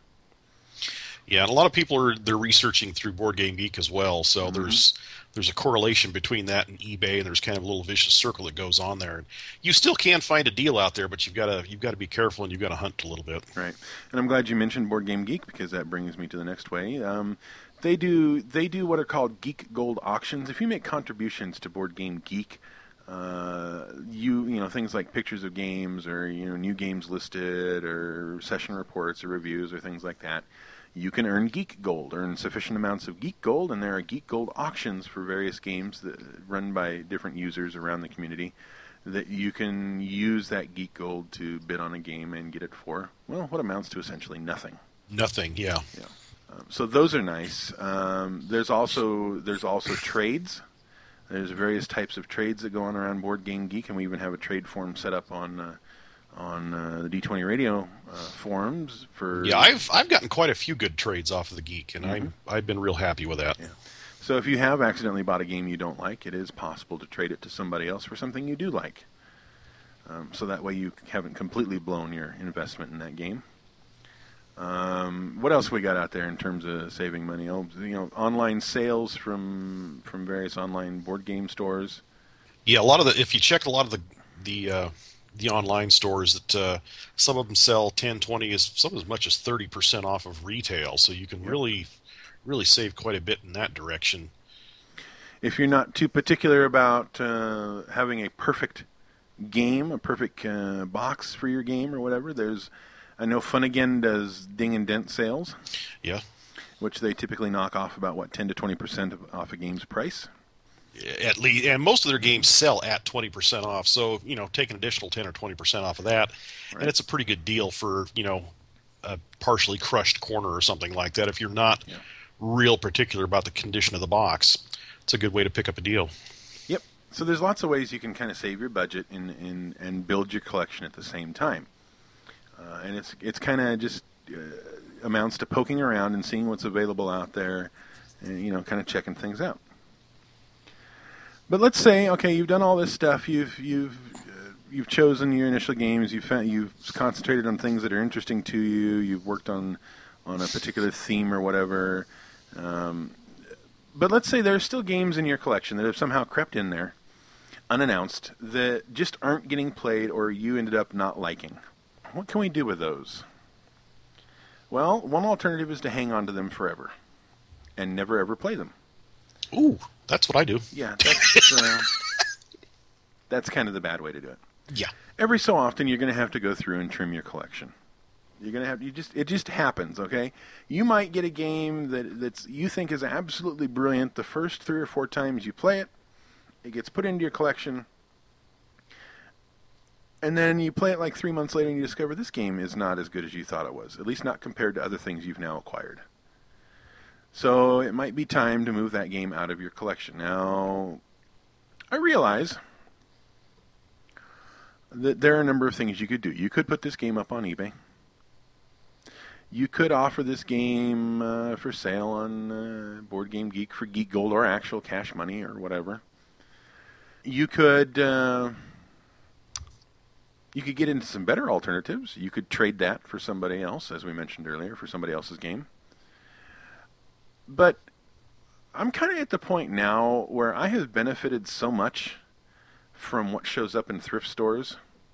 Yeah, and a lot of people are they're researching through Board Game Geek as well. So
Mm-hmm.
there's there's a correlation between that and eBay, and there's kind of a little vicious circle that goes on there. And you still can find a deal out there, but you've got to you've got to be careful and you've got to hunt a little bit.
Right, and I'm glad you mentioned Board Game Geek, because that brings me to the next way. Um, they do they do what are called Geek Gold auctions. If you make contributions to Board Game Geek, uh, you you know things like pictures of games, or you know new games listed, or session reports or reviews or things like that, you can earn Geek Gold, earn sufficient amounts of Geek Gold, and there are Geek Gold auctions for various games that run by different users around the community that you can use that Geek Gold to bid on a game and get it for, well, what amounts to essentially nothing.
Nothing, yeah.
Yeah. Um, so those are nice. Um, there's also there's also trades. There's various types of trades that go on around Board Game Geek, and we even have a trade forum set up on uh, on uh, the D twenty Radio uh, forums for.
Yeah, I've I've gotten quite a few good trades off of the Geek, and I I've been real happy with that.
Yeah. So if you have accidentally bought a game you don't like, it is possible to trade it to somebody else for something you do like. Um, so that way you haven't completely blown your investment in that game. Um, what else we got out there in terms of saving money? Oh, you know, online sales from from various online board game stores.
Yeah, a lot of the if you check a lot of the the uh, the online stores, that uh, some of them sell ten, twenty, as some as much as thirty percent off of retail, so you can really really save quite a bit in that direction.
If you're not too particular about uh, having a perfect game, a perfect uh, box for your game or whatever, there's I know Fun Again does ding and dent sales.
Yeah.
Which they typically knock off about, what, ten to twenty percent of, off a game's price?
At least, and most of their games sell at twenty percent off, so, you know, take an additional ten or twenty percent off of that,
Right.
and it's a pretty good deal for, you know, a partially crushed corner or something like that. If you're not
Yeah.
real particular about the condition of the box, it's a good way to pick up a deal.
Yep. So there's lots of ways you can kind of save your budget and, and, and build your collection at the same time. Uh, and it's it's kind of just uh, amounts to poking around and seeing what's available out there, and you know, kind of checking things out. But let's say, okay, you've done all this stuff. You've you've uh, you've chosen your initial games. You've found, you've concentrated on things that are interesting to you. You've worked on on a particular theme or whatever. Um, but let's say there are still games in your collection that have somehow crept in there, unannounced, that just aren't getting played, or you ended up not liking. What can we do with those? Well, one alternative is to hang on to them forever and never ever play them.
Ooh, that's what I do.
Yeah, that's, uh, that's kind of the bad way to do it.
Yeah.
Every so often, you're going to have to go through and trim your collection. You're going to have you just it just happens, okay? You might get a game that that's you think is absolutely brilliant the first three or four times you play it. It gets put into your collection. And then you play it like three months later and you discover this game is not as good as you thought it was, at least not compared to other things you've now acquired. So it might be time to move that game out of your collection. Now, I realize th- there are a number of things you could do. You could put this game up on eBay. You could offer this game uh, for sale on uh, Board Game Geek for Geek Gold or actual cash money or whatever. You could uh, you could get into some better alternatives. You could trade that for somebody else, as we mentioned earlier, for somebody else's game. But I'm kind of at the point now where I have benefited so much from what shows up in thrift stores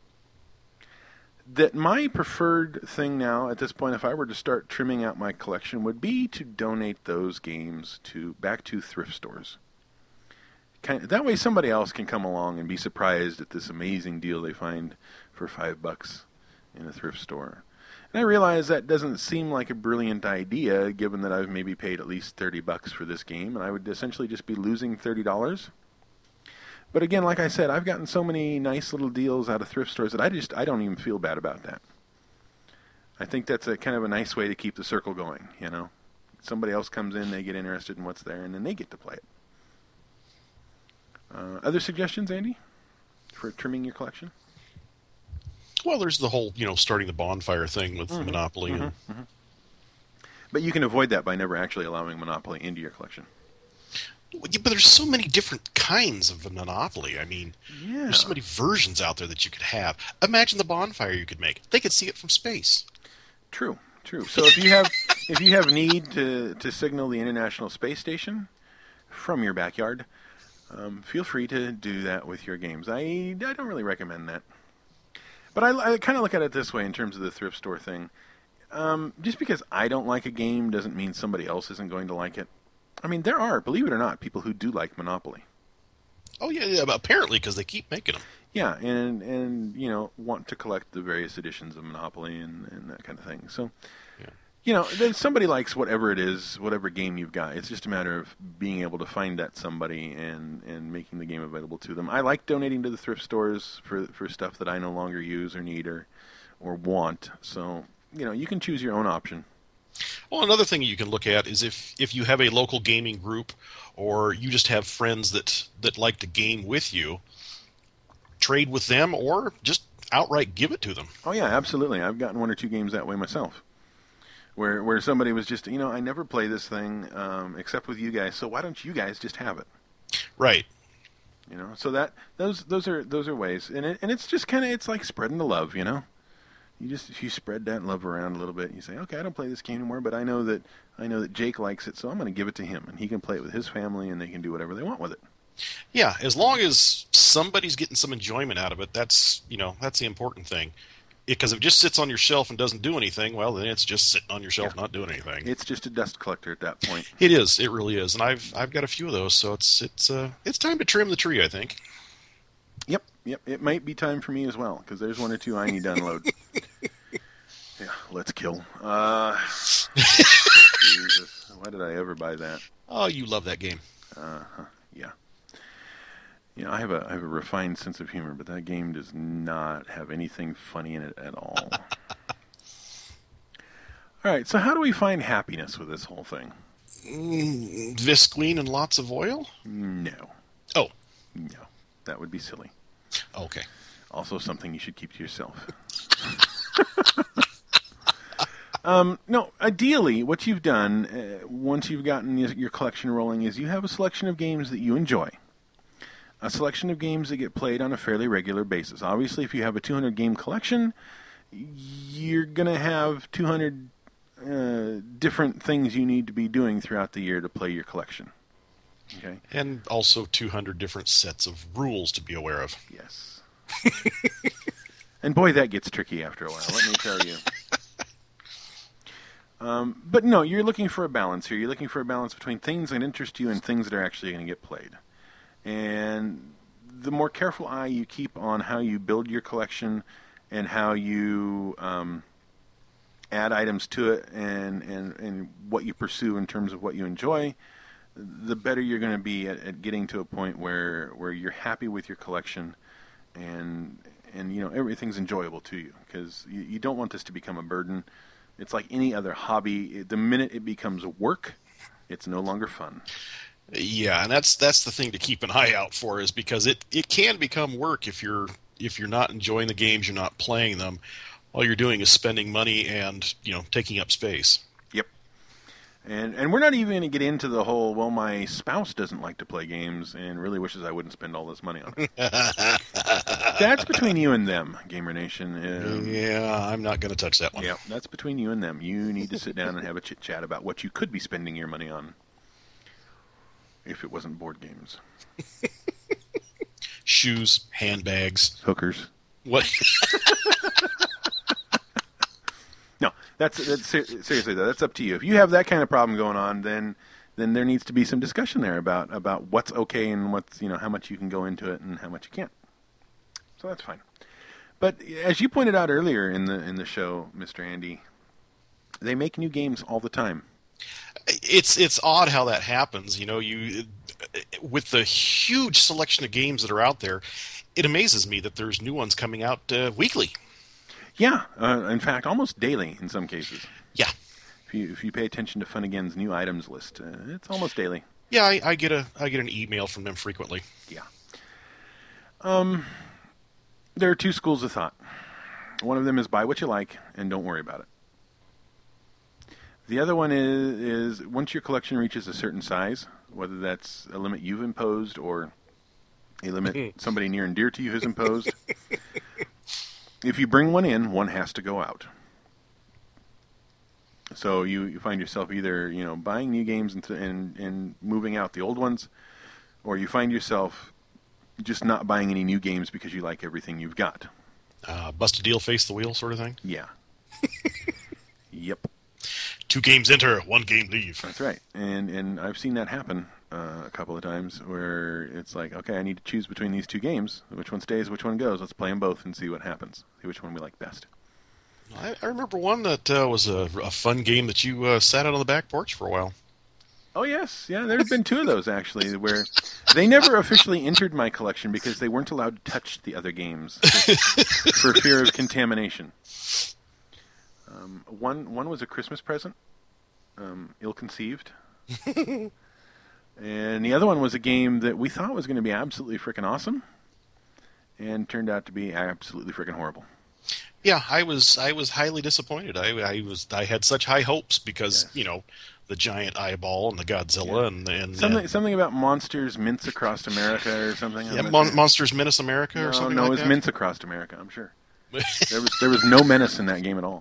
that my preferred thing now at this point, if I were to start trimming out my collection, would be to donate those games to back to thrift stores. Kind of, that way somebody else can come along and be surprised at this amazing deal they find for five bucks in a thrift store. And I realize that doesn't seem like a brilliant idea, given that I've maybe paid at least thirty bucks for this game, and I would essentially just be losing thirty dollars. But again, like I said, I've gotten so many nice little deals out of thrift stores that I just I don't even feel bad about that. I think that's a kind of a nice way to keep the circle going, you know. Somebody else comes in, they get interested in what's there, and then they get to play it. Uh, other suggestions, Andy, for trimming your collection?
Well, there's the whole, you know, starting the bonfire thing with mm-hmm. Monopoly.
Mm-hmm.
And...
Mm-hmm. But you can avoid that by never actually allowing Monopoly into your collection.
But there's so many different kinds of Monopoly. I mean,
yeah.
There's so many versions out there that you could have. Imagine the bonfire you could make. They could see it from space.
True, true. So if you have if you have need to, to signal the International Space Station from your backyard, um, feel free to do that with your games. I, I don't really recommend that. But I, I kind of look at it this way in terms of the thrift store thing. Um, just because I don't like a game doesn't mean somebody else isn't going to like it. I mean, there are, believe it or not, people who do like Monopoly.
Oh, yeah, yeah, apparently, because they keep making them.
Yeah, and, and you know, want to collect the various editions of Monopoly and, and that kind of thing. So, yeah. you know, then somebody likes whatever it is, whatever game you've got. It's just a matter of being able to find that somebody and, and making the game available to them. I like donating to the thrift stores for for stuff that I no longer use or need or or want. So, you know, you can choose your own option.
Well, another thing you can look at is if, if you have a local gaming group or you just have friends that, that like to game with you, trade with them or just outright give it to them.
Oh, yeah, absolutely. I've gotten one or two games that way myself, where where somebody was just, you know, I never play this thing um, except with you guys, so why don't you guys just have it?
Right.
You know, so that those those are those are ways, and it, and it's just kind of it's like spreading the love, you know. You just if you spread that love around a little bit, you say, okay, I don't play this game anymore, but I know that I know that Jake likes it, so I'm going to give it to him, and he can play it with his family, and they can do whatever they want with it.
Yeah, as long as somebody's getting some enjoyment out of it, that's you know that's the important thing. Because if it just sits on your shelf and doesn't do anything, well, then it's just sitting on your shelf, yeah. not doing anything.
It's just a dust collector at that point.
It is. It really is, and I've I've got a few of those, so it's it's uh it's time to trim the tree, I think.
Yep, yep. It might be time for me as well, because there's one or two I need to unload. Yeah, let's kill. Uh, Jesus, why did I ever buy that?
Oh, you love that game.
Uh-huh, yeah. You know, I have a I have a refined sense of humor, but that game does not have anything funny in it at all. All right, so how do we find happiness with this whole thing?
Mm, Visqueen and lots of oil?
No.
Oh.
No, that would be silly.
Okay.
Also something you should keep to yourself. Um, no, ideally, what you've done, uh, once you've gotten your, your collection rolling, is you have a selection of games that you enjoy. A selection of games that get played on a fairly regular basis. Obviously, if you have a two hundred game collection, you're going to have two hundred uh, different things you need to be doing throughout the year to play your collection. Okay?
And also two hundred different sets of rules to be aware of.
Yes. And boy, that gets tricky after a while, let me tell you. Um, but no, you're looking for a balance here. You're looking for a balance between things that interest you and things that are actually going to get played. And the more careful eye you keep on how you build your collection and how you um, add items to it and, and, and what you pursue in terms of what you enjoy, the better you're going to be at, at getting to a point where, where you're happy with your collection and, and you know, everything's enjoyable to you. Because you, you don't want this to become a burden. It's like any other hobby. The minute it becomes work, it's no longer fun.
Yeah, and that's that's the thing to keep an eye out for, is because it, it can become work if you're if you're not enjoying the games, you're not playing them. All you're doing is spending money and, you know, taking up space.
Yep. And and we're not even going to get into the whole, well, my spouse doesn't like to play games and really wishes I wouldn't spend all this money on it. That's between you and them, Gamer Nation. Um,
yeah, I'm not going to touch that one.
Yeah, that's between you and them. You need to sit down and have a chit-chat about what you could be spending your money on if it wasn't board games.
Shoes, handbags.
Hookers.
What?
No, that's, that's seriously though. That's up to you. If you have that kind of problem going on, then then there needs to be some discussion there about, about what's okay and what's, you know, how much you can go into it and how much you can't. So that's fine. But as you pointed out earlier in the in the show, Mister Andy, they make new games all the time.
It's it's odd how that happens. You know, you with the huge selection of games that are out there, it amazes me that there's new ones coming out uh, weekly.
Yeah, uh, in fact, almost daily in some cases.
Yeah.
If you if you pay attention to Fun Again's new items list, uh, it's almost daily.
Yeah, I, I get a I get an email from them frequently.
Yeah. Um, there are two schools of thought. One of them is buy what you like and don't worry about it. The other one is is once your collection reaches a certain size, whether that's a limit you've imposed or a limit somebody near and dear to you has imposed. If you bring one in, one has to go out. So you, you find yourself either, you know, buying new games and, and and moving out the old ones, or you find yourself just not buying any new games because you like everything you've got.
Uh, bust a deal, face the wheel sort of thing?
Yeah. Yep.
Two games enter, one game leave.
That's right. And and I've seen that happen uh, a couple of times where it's like, okay, I need to choose between these two games. Which one stays, which one goes? Let's play them both and see what happens. See which one we like best.
I, I remember one that uh, was a, a fun game that you uh, sat out on the back porch for a while.
Oh, yes. Yeah, there have been two of those, actually, where they never officially entered my collection because they weren't allowed to touch the other games for fear of contamination. Um, one one was a Christmas present, um, ill-conceived. And the other one was a game that we thought was going to be absolutely freaking awesome and turned out to be absolutely freaking horrible.
Yeah, I was I was highly disappointed. I, I was I had such high hopes because,
Yes.
you know, the giant eyeball and the Godzilla
Yeah.
and and
Something
uh,
something about Monsters Mints Across America or something.
yeah,
I'm not
Mon-
sure.
Monsters Menace America
no,
or something
no,
like
it was
that.
Mints Across America, I'm sure. There was there was no menace in that game at all.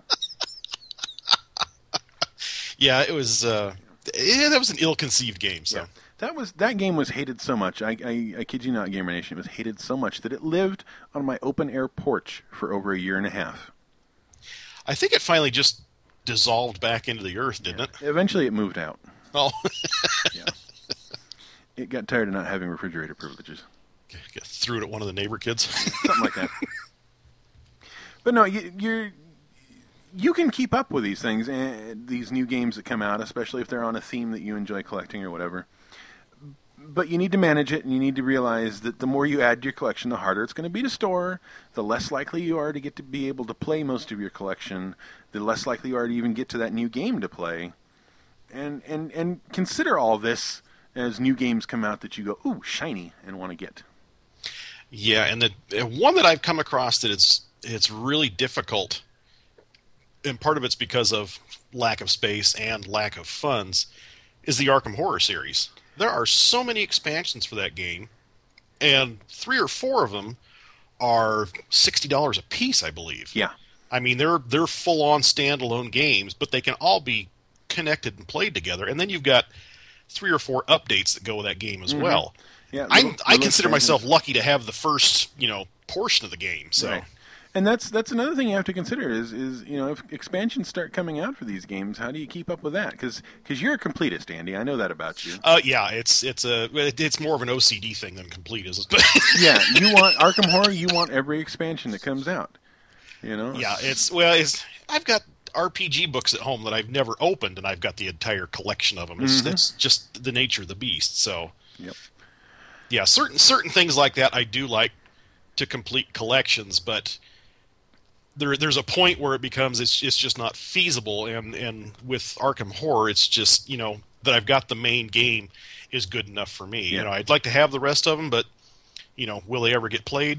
Yeah, it was. Uh, yeah, that was an ill-conceived game. So
Yeah. That was that game was hated so much. I, I I kid you not, Gamer Nation. It was hated so much that it lived on my open air porch for over a year and a half.
I think it finally just dissolved back into the earth, didn't it?
Eventually, it moved out.
Oh,
Yeah. It got tired of not having refrigerator privileges.
threw it at one of the neighbor kids.
Something like that. But no, you, you're you can keep up with these things, and these new games that come out, especially if they're on a theme that you enjoy collecting or whatever. But you need to manage it, and you need to realize that the more you add to your collection, the harder it's going to be to store, the less likely you are to get to be able to play most of your collection, the less likely you are to even get to that new game to play. And and, and consider all this as new games come out that you go, ooh, shiny, and want to get.
Yeah, and the and one that I've come across that it's it's really difficult, and part of it's because of lack of space and lack of funds, is the Arkham Horror series. There are so many expansions for that game, and three or four of them are sixty dollars a piece, I believe.
Yeah.
I mean, they're they're full-on standalone games, but they can all be connected and played together. And then you've got three or four updates that go with that game as
Mm-hmm.
well.
Yeah,
I
little-
I
little
consider
expansions.
myself lucky to have the first, you know, portion of the game. So.
Right. And that's that's another thing you have to consider is, is you know, if expansions start coming out for these games, how do you keep up with that? Because you're a completist, Andy. I know that about you.
Uh, yeah, it's it's a it's more of an O C D thing than complete, is it?
Yeah, you want Arkham Horror, you want every expansion that comes out. You know?
Yeah, it's well, it's I've got R P G books at home that I've never opened, and I've got the entire collection of them. It's
Mhm.
it's just the nature of the beast. So,
Yep.
yeah, certain certain things like that I do like to complete collections, but there there's a point where it becomes it's it's just not feasible. And and with Arkham Horror, it's just, you know, that I've got the main game is good enough for me.
Yeah.
You know, I'd like to have the rest of them, but you know, will they ever get played?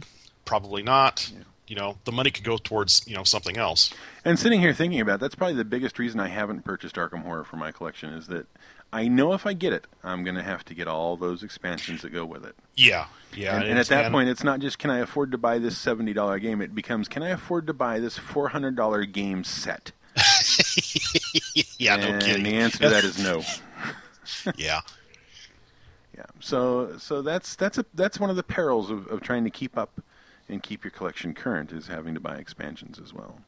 Probably not. Yeah. You know, the money could go towards, you know, something else.
And sitting here thinking about it, that's probably the biggest reason I haven't purchased Arkham Horror for my collection is that I know if I get it, I'm going to have to get all those expansions that go with it.
Yeah, yeah.
And, and at that and point, it's not just can I afford to buy this seventy dollars game, it becomes can I afford to buy this four hundred dollars game set?
yeah,
and
no kidding.
And the answer to that is no.
yeah.
Yeah. So so that's that's a that's one of the perils of, of trying to keep up and keep your collection current is having to buy expansions as well.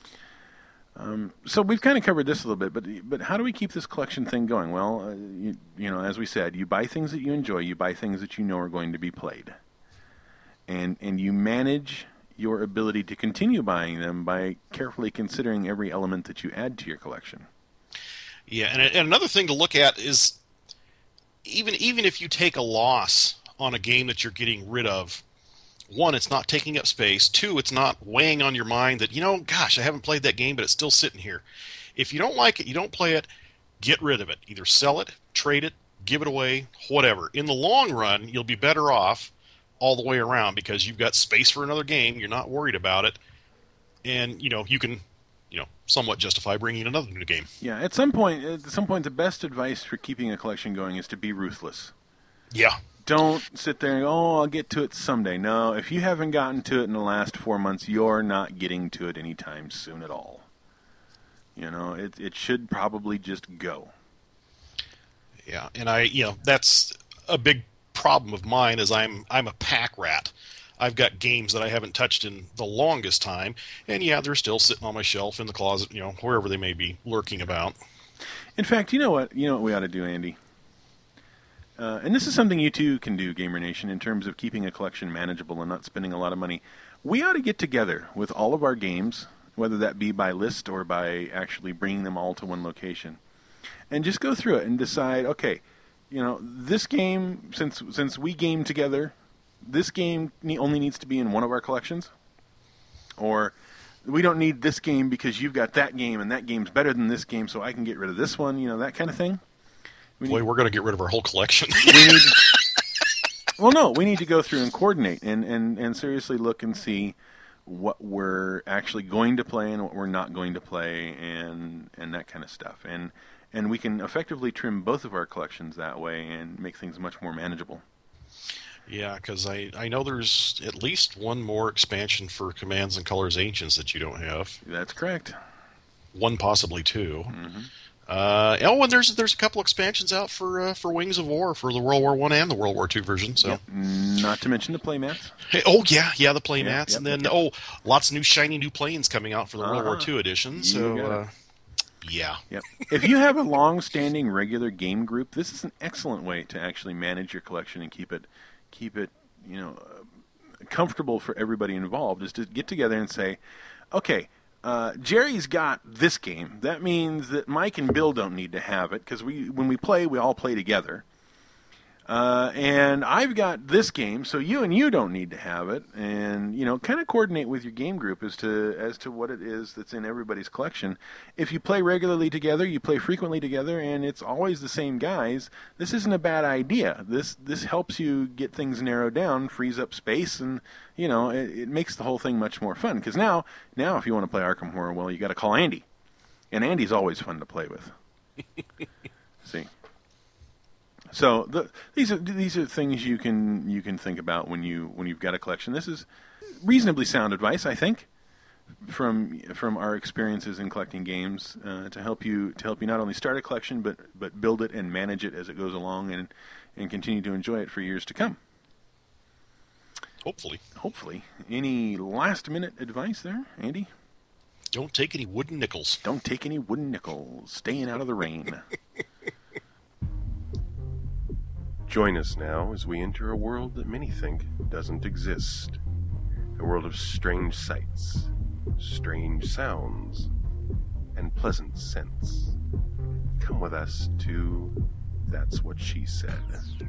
Um, so we've kind of covered this a little bit, but but how do we keep this collection thing going? Well, uh, you, you know, as we said, you buy things that you enjoy, you buy things that you know are going to be played, and and you manage your ability to continue buying them by carefully considering every element that you add to your collection.
Yeah, and, and another thing to look at is even even if you take a loss on a game that you're getting rid of, one, it's not taking up space. Two, it's not weighing on your mind that, you know, gosh, I haven't played that game, but it's still sitting here. If you don't like it, you don't play it, get rid of it. Either sell it, trade it, give it away, whatever. In the long run, you'll be better off all the way around because you've got space for another game. You're not worried about it. And, you know, you can, you know, somewhat justify bringing in another new game.
Yeah, at some point, at some point, the best advice for keeping a collection going is to be ruthless.
Yeah.
Don't sit there and go, oh, I'll get to it someday. No, if you haven't gotten to it in the last four months, you're not getting to it anytime soon at all. You know, it it should probably just go.
Yeah, and I, you know, that's a big problem of mine is I'm I'm a pack rat. I've got games that I haven't touched in the longest time, and yeah, they're still sitting on my shelf in the closet, you know, wherever they may be lurking about.
In fact, you know what? You know what we ought to do, Andy? Uh, and this is something you too can do, Gamer Nation, in terms of keeping a collection manageable and not spending a lot of money. We ought to get together with all of our games, whether that be by list or by actually bringing them all to one location, and just go through it and decide, okay, you know, this game, since since we game together, this game only needs to be in one of our collections, or we don't need this game because you've got that game and that game's better than this game, so I can get rid of this one, you know, that kind of thing. We
Boy,
need,
we're going to get rid of our whole collection.
we need, well, no, we need to go through and coordinate and, and, and seriously look and see what we're actually going to play and what we're not going to play and and that kind of stuff. And and we can effectively trim both of our collections that way and make things much more manageable.
Yeah, because I, I know there's at least one more expansion for Commands and Colors Ancients that you don't have.
That's correct.
One, possibly two.
Mm-hmm.
Uh, oh, and there's there's a couple expansions out for uh, for Wings of War for the World War One and the World War Two version. So,
yep. Not to mention the playmats.
Hey, oh yeah, yeah, the playmats, yep, yep, and then
yep.
oh, lots of new shiny new planes coming out for the
uh-huh.
World War Two edition. So, uh, yeah.
Yep. If you have a long-standing regular game group, this is an excellent way to actually manage your collection and keep it keep it you know uh, comfortable for everybody involved. Is to get together and say, okay. Uh, Jerry's got this game. That means that Mike and Bill don't need to have it because we, when we play, we all play together. Uh, and I've got this game, so you and you don't need to have it. And you know, kind of coordinate with your game group as to as to what it is that's in everybody's collection. If you play regularly together, you play frequently together, and it's always the same guys. This isn't a bad idea. This this helps you get things narrowed down, frees up space, and you know, it, it makes the whole thing much more fun. Because now, now if you want to play Arkham Horror, well, you got to call Andy, and Andy's always fun to play with. See. So the, these are these are things you can you can think about when you when you've got a collection. This is reasonably sound advice, I think, from from our experiences in collecting games uh, to help you to help you not only start a collection but but build it and manage it as it goes along and and continue to enjoy it for years to come.
Hopefully.
Hopefully. Any last minute advice there, Andy?
Don't take any wooden nickels.
Don't take any wooden nickels. Staying out of the rain.
Join us now as we enter a world that many think doesn't exist. A world of strange sights, strange sounds, and pleasant scents. Come with us to That's What She Said.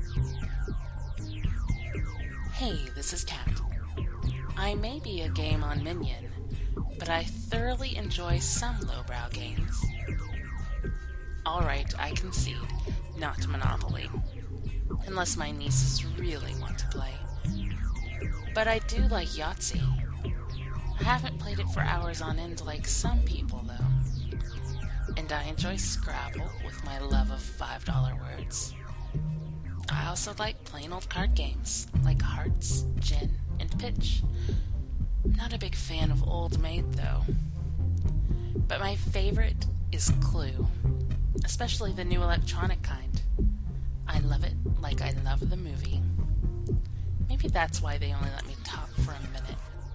Hey, this is Kat. I may be a game on Minion, but I thoroughly enjoy some lowbrow games. Alright, I concede, not Monopoly. Unless my nieces really want to play. But I do like Yahtzee. I haven't played it for hours on end like some people, though. And I enjoy Scrabble with my love of five dollar words. I also like plain old card games, like Hearts, Gin, and Pitch. I'm not a big fan of Old Maid, though. But my favorite is Clue, especially the new electronic kind. I love it like I love the movie. Maybe that's why they only let me talk for a minute.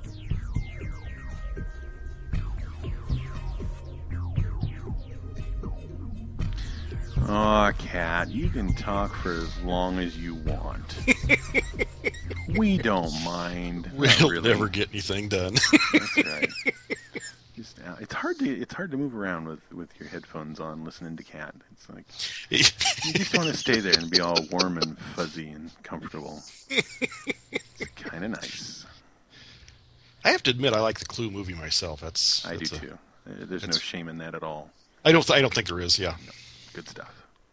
Aw, Cat, you can talk for as long as you want. We don't mind.
We'll
Not really.
never get anything done.
That's right. Just, uh, it's hard to it's hard to move around with, with your headphones on, listening to Cat. It's like you just want to stay there and be all warm and fuzzy and comfortable. It's kind of nice.
I have to admit, I like the Clue movie myself. That's,
I
that's
do
a,
too. Uh, There's no shame in that at all.
I don't. Th- I don't think there is. Yeah.
No. Good stuff.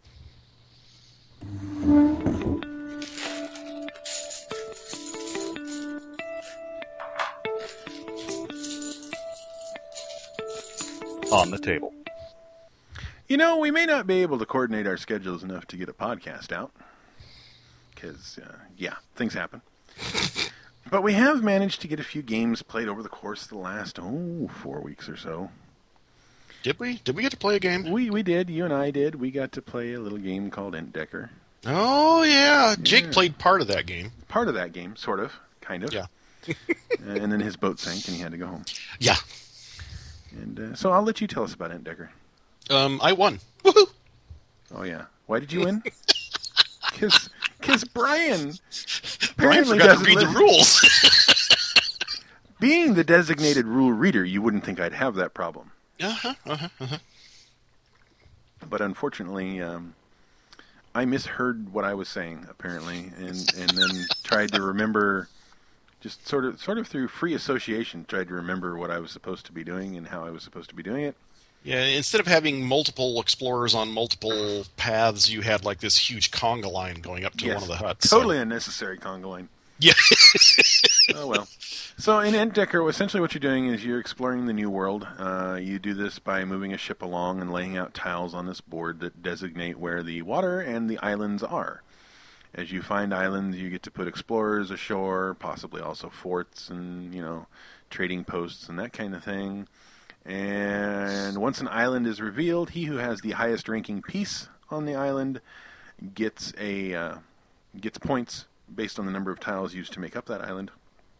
On the table.
You know, we may not be able to coordinate our schedules enough to get a podcast out. Because, uh, yeah, things happen. But we have managed to get a few games played over the course of the last, oh, four weeks or so.
Did we? Did we get to play a game?
We we did. You and I did. We got to play a little game called Entdecker.
Oh yeah, Jake
Yeah.
played part of that game.
Part of that game, sort of, kind of.
Yeah.
And then his boat sank and he had to go home.
Yeah.
And uh, so I'll let you tell us about Entdecker.
Um, I won. Woohoo!
Oh, yeah. Why did you win? Because Brian
Brian
apparently
forgot to
doesn't
read the
li-
rules.
Being the designated rule reader, you wouldn't think I'd have that problem.
uh-huh, uh-huh, uh-huh.
But unfortunately, um, I misheard what I was saying, apparently, and, and then tried to remember, just sort of sort of through free association, tried to remember what I was supposed to be doing and how I was supposed to be doing it.
Yeah, instead of having multiple explorers on multiple paths, you had like this huge conga line going up to
Yes,
one of the huts.
Totally
So.
unnecessary conga line.
Yeah.
Oh, well. So in Entdecker, essentially what you're doing is you're exploring the new world. Uh, you do this by moving a ship along and laying out tiles on this board that designate where the water and the islands are. As you find islands, you get to put explorers ashore, possibly also forts and, you know, trading posts and that kind of thing. And once an island is revealed, he who has the highest ranking piece on the island gets a uh, gets points based on the number of tiles used to make up that island.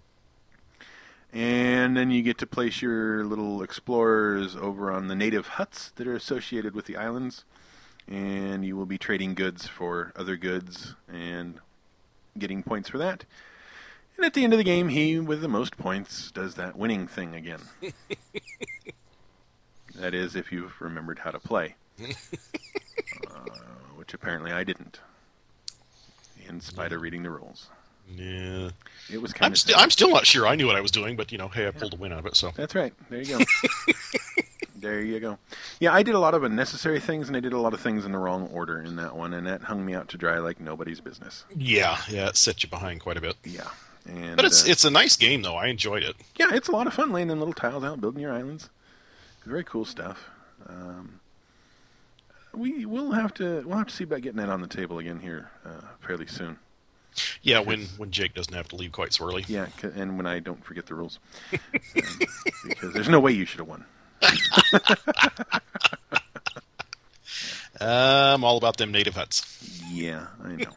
And then you get to place your little explorers over on the native huts that are associated with the islands. And you will be trading goods for other goods and getting points for that. And at the end of the game, he with the most points does that winning thing again. That is, if you've remembered how to play. uh, which apparently I didn't. In spite of reading the rules.
Yeah.
It was kind
I'm,
of...
st- I'm still not sure I knew what I was doing, but, you know, hey, I pulled a win out of it, so.
That's right. There you go. There you go. Yeah, I did a lot of unnecessary things, and I did a lot of things in the wrong order in that one, and that hung me out to dry like nobody's business.
Yeah, yeah, it set you behind quite a bit.
Yeah. And,
But it's
uh,
it's a nice game, though. I enjoyed it.
yeah, it's a lot of fun laying them little tiles out, building your islands. Very cool stuff. Um, we will have to we'll have to see about getting that on the table again here uh, fairly soon.
Yeah, when, when Jake doesn't have to leave quite so early.
Yeah, c- and when I don't forget the rules, um, because there's no way you should have won.
I'm all about them native huts.
Yeah, I know.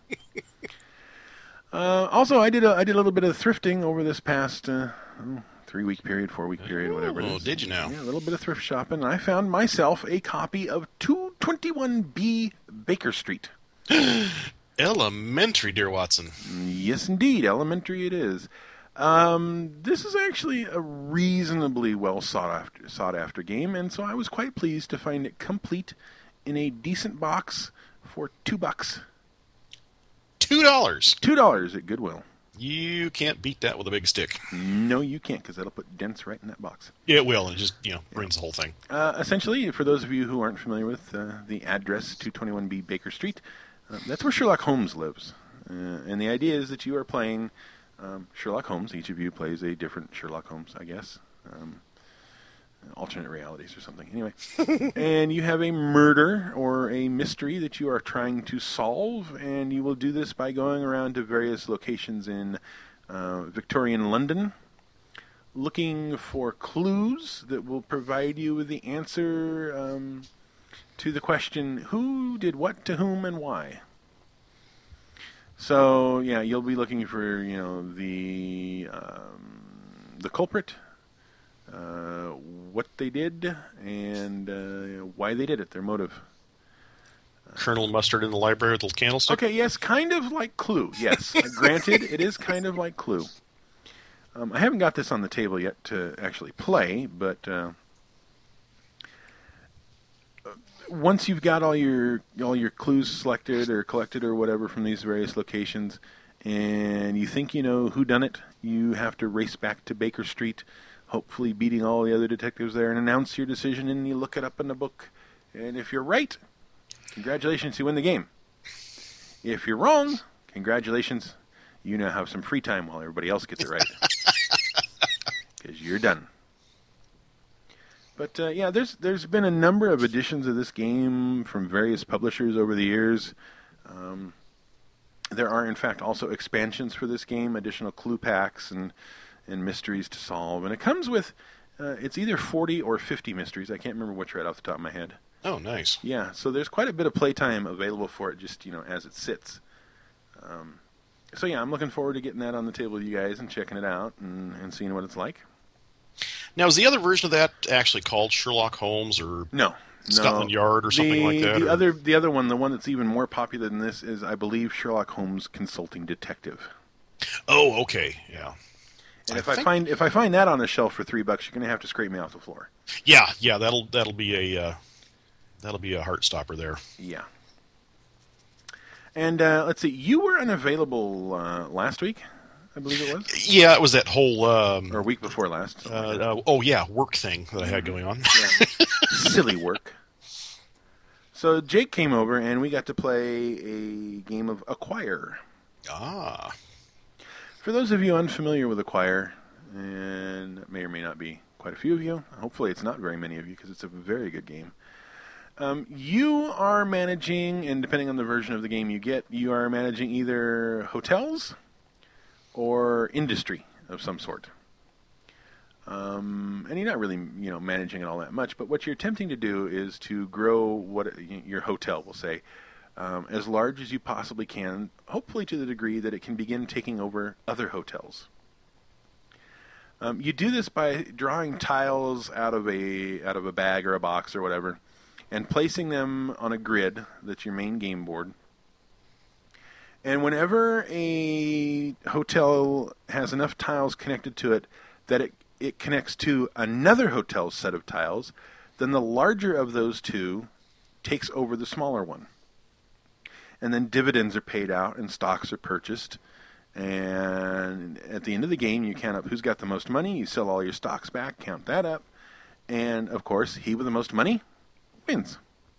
uh, also, I did a, I did a little bit of thrifting over this past uh, oh, three week period, four week period, whatever it
Oh,
is.
did you now?
Yeah, a little bit of thrift shopping. And I found myself a copy of two twenty-one B Baker Street.
Elementary, dear Watson.
Yes, indeed, elementary it is. Um, this is actually a reasonably well sought after sought after game, and so I was quite pleased to find it complete in a decent box for two bucks.
Two dollars.
Two dollars at Goodwill.
You can't beat that with a big stick.
No, you can't, because that'll put dents right in that box.
Yeah, it will. It just, you know, ruins the whole thing.
Uh, essentially, for those of you who aren't familiar with uh, the address, two twenty-one B Baker Street, uh, that's where Sherlock Holmes lives. Uh, and the idea is that you are playing um, Sherlock Holmes. Each of you plays a different Sherlock Holmes, I guess. Um, alternate realities or something. Anyway, and you have a murder or a mystery that you are trying to solve, and you will do this by going around to various locations in uh, Victorian London, looking for clues that will provide you with the answer um, to the question, who did what to whom and why? So, yeah, you'll be looking for, you know, the um, the culprit, uh, what they did, and uh, why they did it, their motive.
Colonel Mustard in the library with the candlestick?
Okay, yes, kind of like Clue, yes. Granted, it is kind of like Clue. Um, I haven't got this on the table yet to actually play, but uh, once you've got all your all your clues selected or collected or whatever from these various locations, and you think you know who done it, you have to race back to Baker Street, hopefully beating all the other detectives there, and announce your decision, and you look it up in the book. And if you're right, congratulations, you win the game. If you're wrong, congratulations, you now have some free time while everybody else gets it right. Because you're done. But, uh, yeah, there's there's been a number of editions of this game from various publishers over the years. Um, there are, in fact, also expansions for this game, additional clue packs and, and mysteries to solve. And it comes with, uh, it's either forty or fifty mysteries. I can't remember which right off the top of my head.
Oh, nice.
Yeah, so there's quite a bit of playtime available for it just, you know, as it sits. Um, so, yeah, I'm looking forward to getting that on the table with you guys and checking it out and, and seeing what it's like.
Now, is the other version of that actually called Sherlock Holmes or
no,
Scotland
no.
Yard or something
the,
like that?
The
or?
other, the other one, the one that's even more popular than this is, I believe, Sherlock Holmes Consulting Detective.
Oh, okay, yeah.
And
I
if I
think...
find if I find that on the shelf for three bucks, you're going to have to scrape me off the floor.
Yeah, yeah, that'll that'll be a uh, that'll be a heart stopper there.
Yeah. And uh, let's see, you were unavailable uh, last week, I believe it was.
Yeah, it was that whole um,
or week before last.
Uh, uh, oh yeah, work thing that I had going on.
Yeah. Silly work. So Jake came over and we got to play a game of Acquire.
Ah.
For those of you unfamiliar with Acquire, and that may or may not be quite a few of you, hopefully it's not very many of you because it's a very good game. Um, you are managing, and depending on the version of the game you get, you are managing either hotels or industry of some sort. Um, and you're not really, you know, managing it all that much, but what you're attempting to do is to grow what your hotel will say um, as large as you possibly can, hopefully to the degree that it can begin taking over other hotels. Um, you do this by drawing tiles out of a out of a bag or a box or whatever, and placing them on a grid that's your main game board. And whenever a hotel has enough tiles connected to it that it, it connects to another hotel's set of tiles, then the larger of those two takes over the smaller one. And then dividends are paid out and stocks are purchased. And at the end of the game, you count up who's got the most money. You sell all your stocks back, count that up. And, of course, he with the most money wins.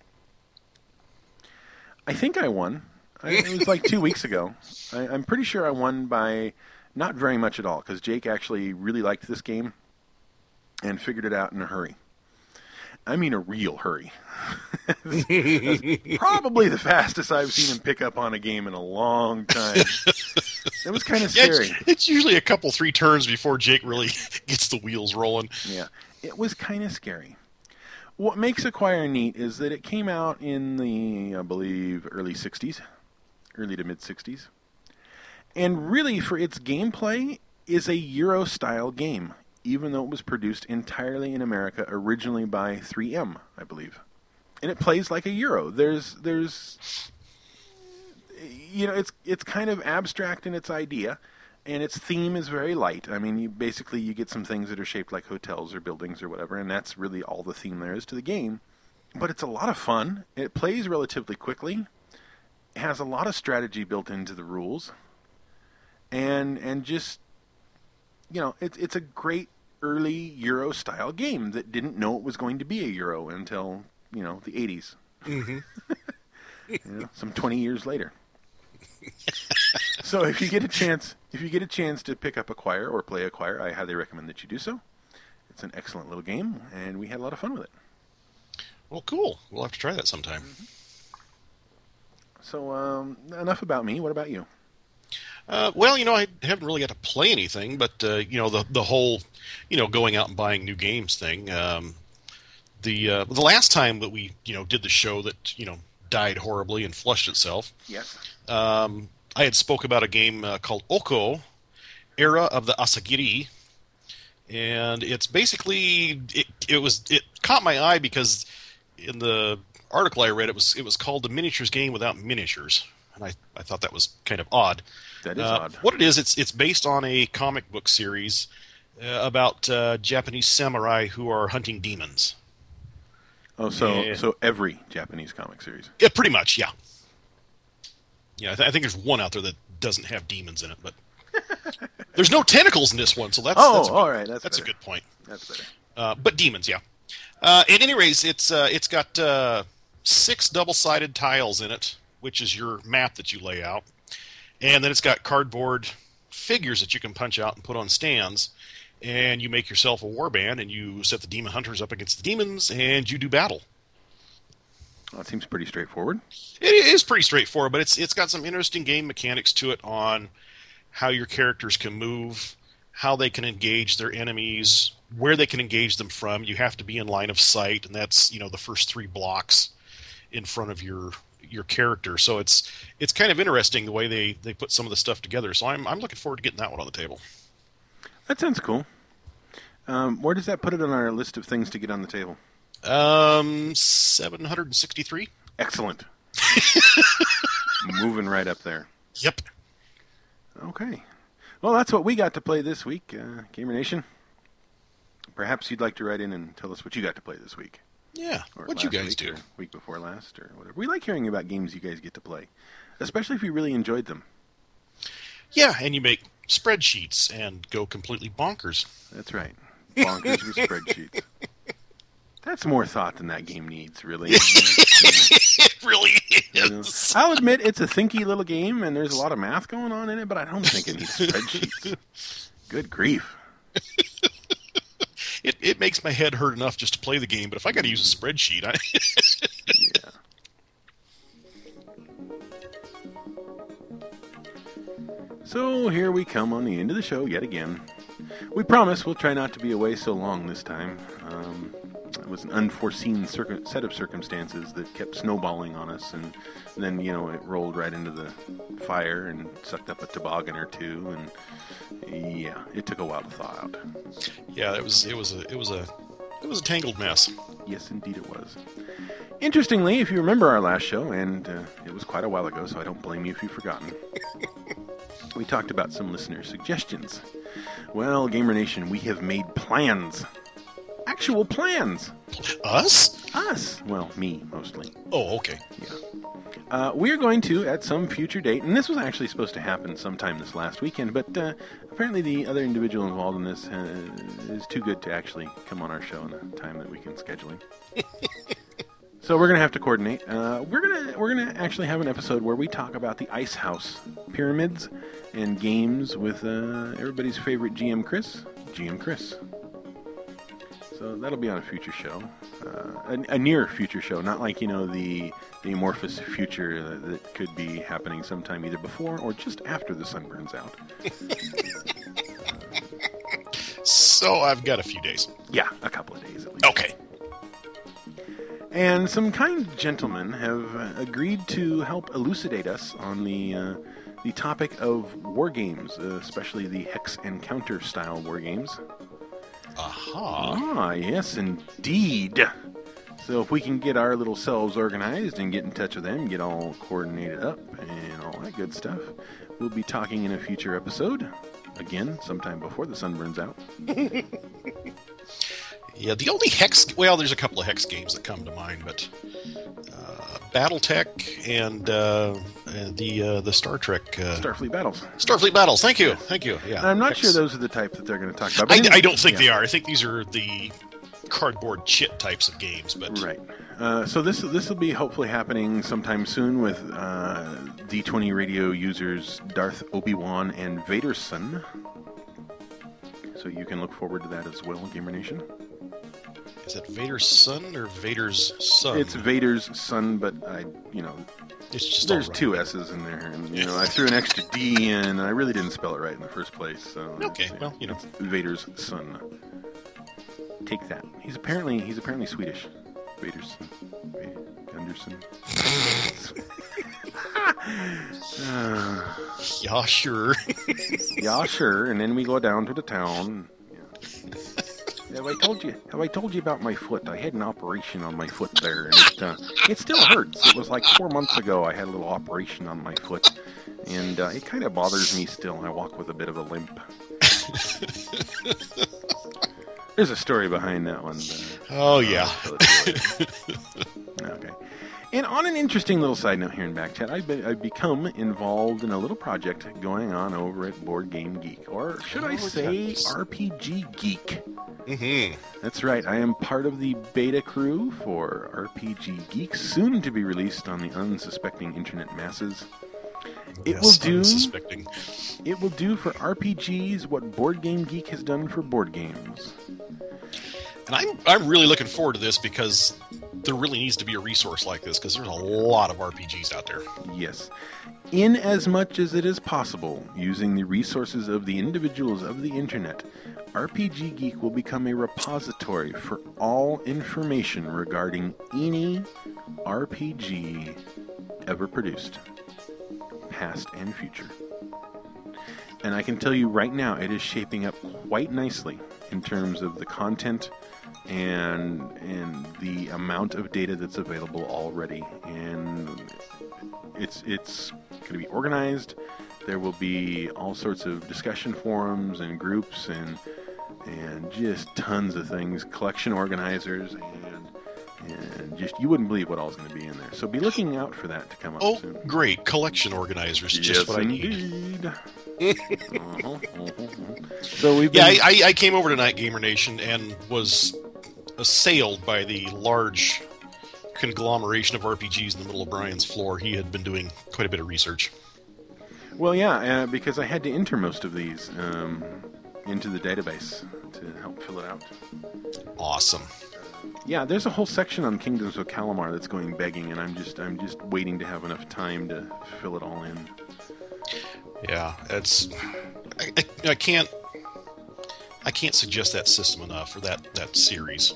I think I won. I, it was like two weeks ago. I, I'm pretty sure I won by not very much at all, because Jake actually really liked this game and figured it out in a hurry. I mean a real hurry. That's probably the fastest I've seen him pick up on a game in a long time. It was kind of scary.
Yeah, it's, it's usually a couple, three turns before Jake really gets the wheels rolling.
Yeah, it was kind of scary. What makes Acquire neat is that it came out in the, I believe, early sixties, early to mid-sixties. And really, for its gameplay, is a Euro-style game, even though it was produced entirely in America, originally by three M, I believe. And it plays like a Euro. There's, there's, you know, it's it's kind of abstract in its idea, and its theme is very light. I mean, you basically you get some things that are shaped like hotels or buildings or whatever, and that's really all the theme there is to the game. But it's a lot of fun. It plays relatively quickly. It has a lot of strategy built into the rules. And and just, you know, it's it's a great early Euro-style game that didn't know it was going to be a Euro until, you know, the eighties.
Mm-hmm.
You know, some twenty years later. So if you get a chance, if you get a chance to pick up Acquire or play Acquire, I highly recommend that you do so. It's an excellent little game, and we had a lot of fun with it.
Well, cool. We'll have to try that sometime.
So um, enough about me. What about you?
Uh, well, you know, I haven't really got to play anything, but uh, you know, the the whole, you know, going out and buying new games thing. Um, the uh, the last time that we, you know, did the show that, you know, died horribly and flushed itself.
Yes.
Um, I had spoke about a game uh, called Oko, Era of the Asagiri, and it's basically it, it was it caught my eye because in the article I read it was it was called the miniatures game without miniatures, and I, I thought that was kind of odd.
That is
uh,
odd.
What it is, it's it's based on a comic book series uh, about uh, Japanese samurai who are hunting demons.
Oh, so
Yeah.
so every Japanese comic series.
Yeah, pretty much, yeah. Yeah, I, th- I think there's one out there that doesn't have demons in it, but there's no tentacles in this one, so that's
Oh,
that's a good,
all right, that's
that's a
better.
good point.
That's better.
Uh, but demons, yeah. Uh, at any rate, it's uh, it's got uh, six double-sided tiles in it, which is your map that you lay out, and then it's got cardboard figures that you can punch out and put on stands, and you make yourself a warband, and you set the demon hunters up against the demons, and you do battle.
Well, it seems pretty straightforward.
It is pretty straightforward, but it's it's got some interesting game mechanics to it on how your characters can move, how they can engage their enemies, where they can engage them from. You have to be in line of sight, and that's, you know, the first three blocks in front of your your character. So it's it's kind of interesting the way they, they put some of the stuff together. So I'm I'm looking forward to getting that one on the table.
That sounds cool. Um, where does that put it on our list of things to get on the table?
Um, seven hundred sixty-three.
Excellent. Moving right up there.
Yep.
Okay. Well, that's what we got to play this week, uh, Gamer Nation. Perhaps you'd like to write in and tell us what you got to play this week.
Yeah.
Or
What'd you
last
guys
week,
do?
or week before last, or whatever. We like hearing about games you guys get to play, especially if you really enjoyed them.
Yeah, and you make spreadsheets and go completely bonkers.
That's right. Bonkers with spreadsheets. That's more thought than that game needs, really.
It really
You know,
is.
I'll admit it's a thinky little game, and there's a lot of math going on in it, but I don't think it needs spreadsheets. Good grief.
It it makes my head hurt enough just to play the game, but if I got to use a spreadsheet, I
Yeah. So here we come on the end of the show yet again. We promise we'll try not to be away so long this time. Um, it was an unforeseen circum- set of circumstances that kept snowballing on us, and then, you know, it rolled right into the fire and sucked up a toboggan or two, and yeah, it took a while to thaw out.
yeah, it was it was a it was a it was a tangled mess.
Yes, indeed it was. Interestingly, if you remember our last show, and uh, it was quite a while ago, so I don't blame you if you've forgotten, we talked about some listener suggestions. Well, Gamer Nation, we have made plans. Actual plans.
Us?
Us. Well, me, mostly.
Oh, okay.
Yeah. Uh, we're going to, at some future date, and this was actually supposed to happen sometime this last weekend, but uh, apparently the other individual involved in this uh, is too good to actually come on our show in a time that we can schedule him. So we're gonna have to coordinate. Uh, we're gonna we're gonna actually have an episode where we talk about the Ice House pyramids and games with uh, everybody's favorite G M Chris, G M Chris. So that'll be on a future show, uh, a, a near future show, not like, you know, the the amorphous future that, that could be happening sometime either before or just after the sun burns out.
So I've got a few days.
Yeah, a couple of days at least.
Okay.
And some kind gentlemen have uh, agreed to help elucidate us on the uh, the topic of war games, uh, especially the hex and counter style war games.
Aha.
Ah, yes, indeed. So if we can get our little selves organized and get in touch with them, get all coordinated up and all that good stuff, we'll be talking in a future episode. Again, sometime before the sun burns out.
Yeah, the only hex... Well, there's a couple of hex games that come to mind, but... Uh, Battletech and, uh, and the uh, the Star Trek... Uh,
Starfleet Battles.
Starfleet Battles, thank you, thank you, yeah.
I'm not
Hex-
sure those are the type that they're going to talk about.
I,
but anyway,
I don't think
yeah.
they are. I think these are the cardboard chit types of games, but...
Right. Uh, so this this will be hopefully happening sometime soon with uh, D twenty Radio users Darth Obi-Wan and Vader's son. So you can look forward to that as well, Gamer Nation.
Is it Vader's son or Vader's son?
It's Vader's son, but I, you know,
It's just
there's
all right.
two S's in there, and you know, I threw an extra D in, and I really didn't spell it right in the first place. So
Okay,
it's, yeah,
well, you know.
it's Vader's son. Take that. He's apparently he's apparently Swedish. Vader's son. Vader, Gunderson. uh,
Yeah, sure.
yeah, sure. And then we go down to the town. Yeah. Have I told you? Have I told you about my foot? I had an operation on my foot there, and it, uh, it still hurts. It was like four months ago. I had a little operation on my foot, and uh, it kind of bothers me still. I walk with a bit of a limp. There's a story behind that one. But,
Oh, yeah.
Okay. And on an interesting little side note here in Backchat, I've, be, I've become involved in a little project going on over at Board Game Geek, or should I
Oh,
say
yes.
R P G Geek.
Mm-hmm.
That's right, I am part of the beta crew for R P G Geek, soon to be released on the unsuspecting internet masses. It
yes,
will do.
Unsuspecting.
It will do for R P Gs what Board Game Geek has done for board games.
And I'm I'm really looking forward to this because there really needs to be a resource like this because there's a lot of R P Gs out there.
Yes. In as much as it is possible, using the resources of the individuals of the internet, R P G Geek will become a repository for all information regarding any R P G ever produced, past and future. And I can tell you right now, it is shaping up quite nicely in terms of the content and and the amount of data that's available already. And it's it's going to be organized. There will be all sorts of discussion forums and groups and and just tons of things, collection organizers, and and just you wouldn't believe what all's going to be in there. So be looking out for that to come up
Oh,
soon.
great. Collection organizers.
Yes,
Just what I need.
indeed. uh-huh, uh-huh. So we've been,
Yeah, I, I, I came over tonight, Gamer Nation, and was assailed by the large conglomeration of R P Gs in the middle of Brian's floor. He had been doing quite a bit of research.
well, yeah, uh, because I had to enter most of these um, into the database to help fill it out.
Awesome.
Yeah, there's a whole section on Kingdoms of Calamar that's going begging, and I'm just I'm just waiting to have enough time to fill it all in.
Yeah, it's I, I, I can't I can't suggest that system enough or that, that series.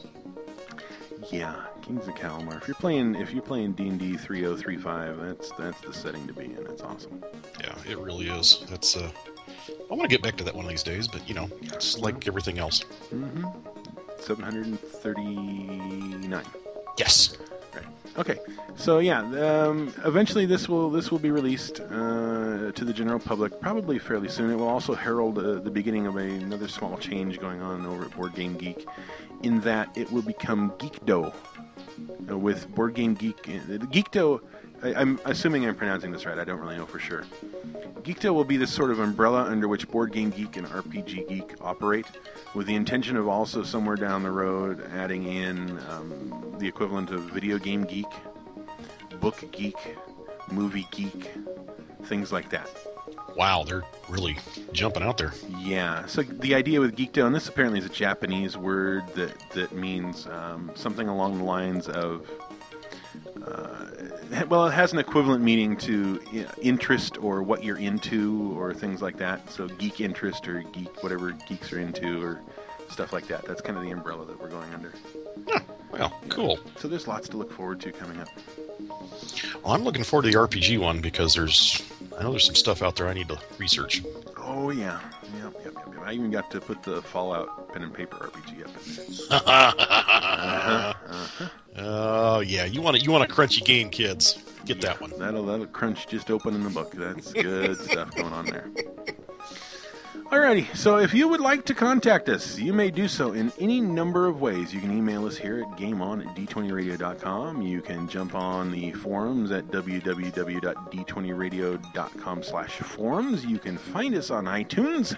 Yeah, Kings of Calamar. If you're playing if you're playing D and D three oh three five, that's that's the setting to be in. It's awesome.
Yeah, it really is. That's uh, I want to get back to that one of these days, but you know, it's like everything else.
Mm-hmm. seven hundred thirty-nine.
Yes.
Right. Okay. So yeah, um, eventually this will this will be released uh, to the general public probably fairly soon. It will also herald uh, the beginning of a, another small change going on over at Board Game Geek, in that it will become Geekdo uh, with Board Game Geek. Uh, Geekdo. I, I'm assuming I'm pronouncing this right. I don't really know for sure. Geekdo will be the sort of umbrella under which Board Game Geek and R P G Geek operate, with the intention of also somewhere down the road adding in um, the equivalent of Video Game Geek, Book Geek, Movie Geek, things like that.
Wow, they're really jumping out there.
Yeah, so the idea with Geekdo, and this apparently is a Japanese word that, that means um, something along the lines of... Uh, well, it has an equivalent meaning to you know, interest or what you're into or things like that. So geek interest or geek, whatever geeks are into or stuff like that. That's kind of the umbrella that we're going under.
Huh, well, cool.
So there's lots to look forward to coming up.
Well, I'm looking forward to the R P G one because there's I know there's some stuff out there I need to research.
Oh, yeah. Yep, yep, yep, yep. I even got to put the Fallout pen and paper R P G up in there. uh-huh, uh-huh.
Oh yeah, you want a, you want a crunchy game, kids? Get
Yeah,
that one.
That'll that'll crunch just opening the book. That's good stuff going on there. Alrighty, so if you would like to contact us, you may do so in any number of ways. You can email us here at gameon at d twenty radio dot com. You can jump on the forums at w w w dot d twenty radio dot com slash forums. You can find us on iTunes.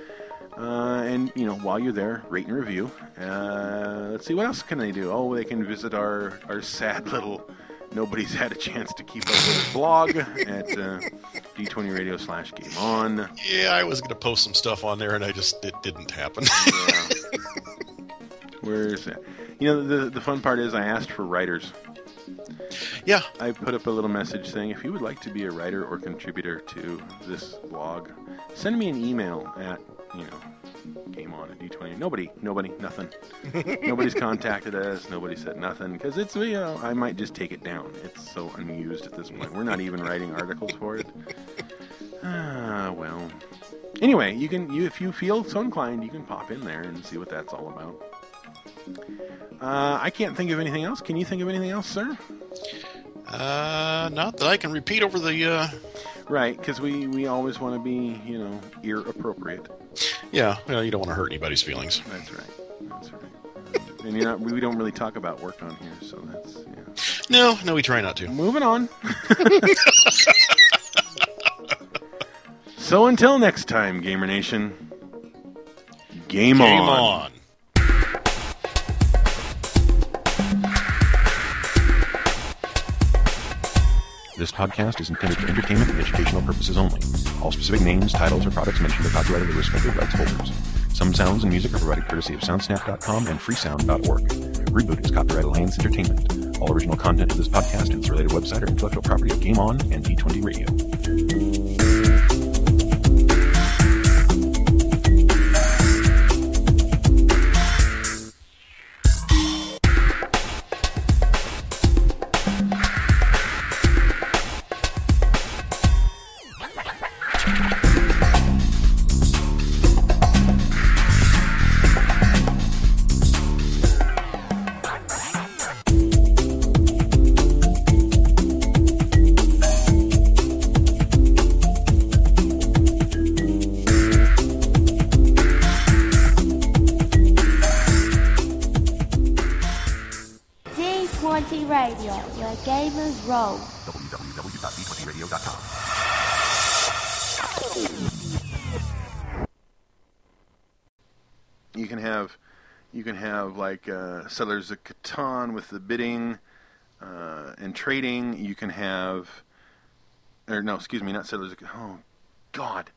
Uh, and, you know, while you're there, rate and review. Uh, let's see, what else can they do? Oh, they can visit our, our sad little nobody's had a chance to keep up with his blog at uh, D twenty Radio slash Game On.
Yeah, I was going to post some stuff on there, and I just it didn't happen.
Yeah. Where is it? You know, the the fun part is I asked for writers.
Yeah.
I put up a little message saying if you would like to be a writer or contributor to this blog, send me an email at, you know, Game On at D twenty. Nobody, nobody, nothing. Nobody's contacted us. Nobody said nothing because it's, you know, I might just take it down. It's so unused at this point. We're not even writing articles for it. Ah, well. Anyway, you can, you if you feel so inclined, you can pop in there and see what that's all about. Uh, I can't think of anything else. Can you think of anything else, sir?
Uh, not that I can repeat over the. Uh...
Right, because we, we always want to be, you know, ear appropriate.
Yeah, well, you don't want to hurt anybody's feelings.
That's right. That's right. And you're not. We don't really talk about work on here, so that's. Yeah.
No, no, we try not to.
Moving on. So until next time, Gamer Nation. Game,
Game
on.
on.
This podcast is intended for entertainment and educational purposes only. All specific names, titles, or products mentioned are copyrighted by the respective rights holders. Some sounds and music are provided courtesy of soundsnap dot com and freesound dot org. Reboot is copyright Alliance Entertainment. All original content of this podcast and its related website are intellectual property of Game On and D twenty Radio.
Radio, where gamers roll.
w w w dot d twenty radio dot com.
You can have, you can have like uh, Settlers of Catan with the bidding uh, and trading. You can have, or no, excuse me, not Settlers of Catan. Oh, God.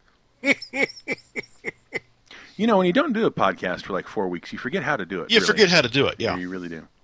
You know, when you don't do a podcast for like four weeks, you forget how to do it.
You
really.
forget how to do it, yeah.
You really do.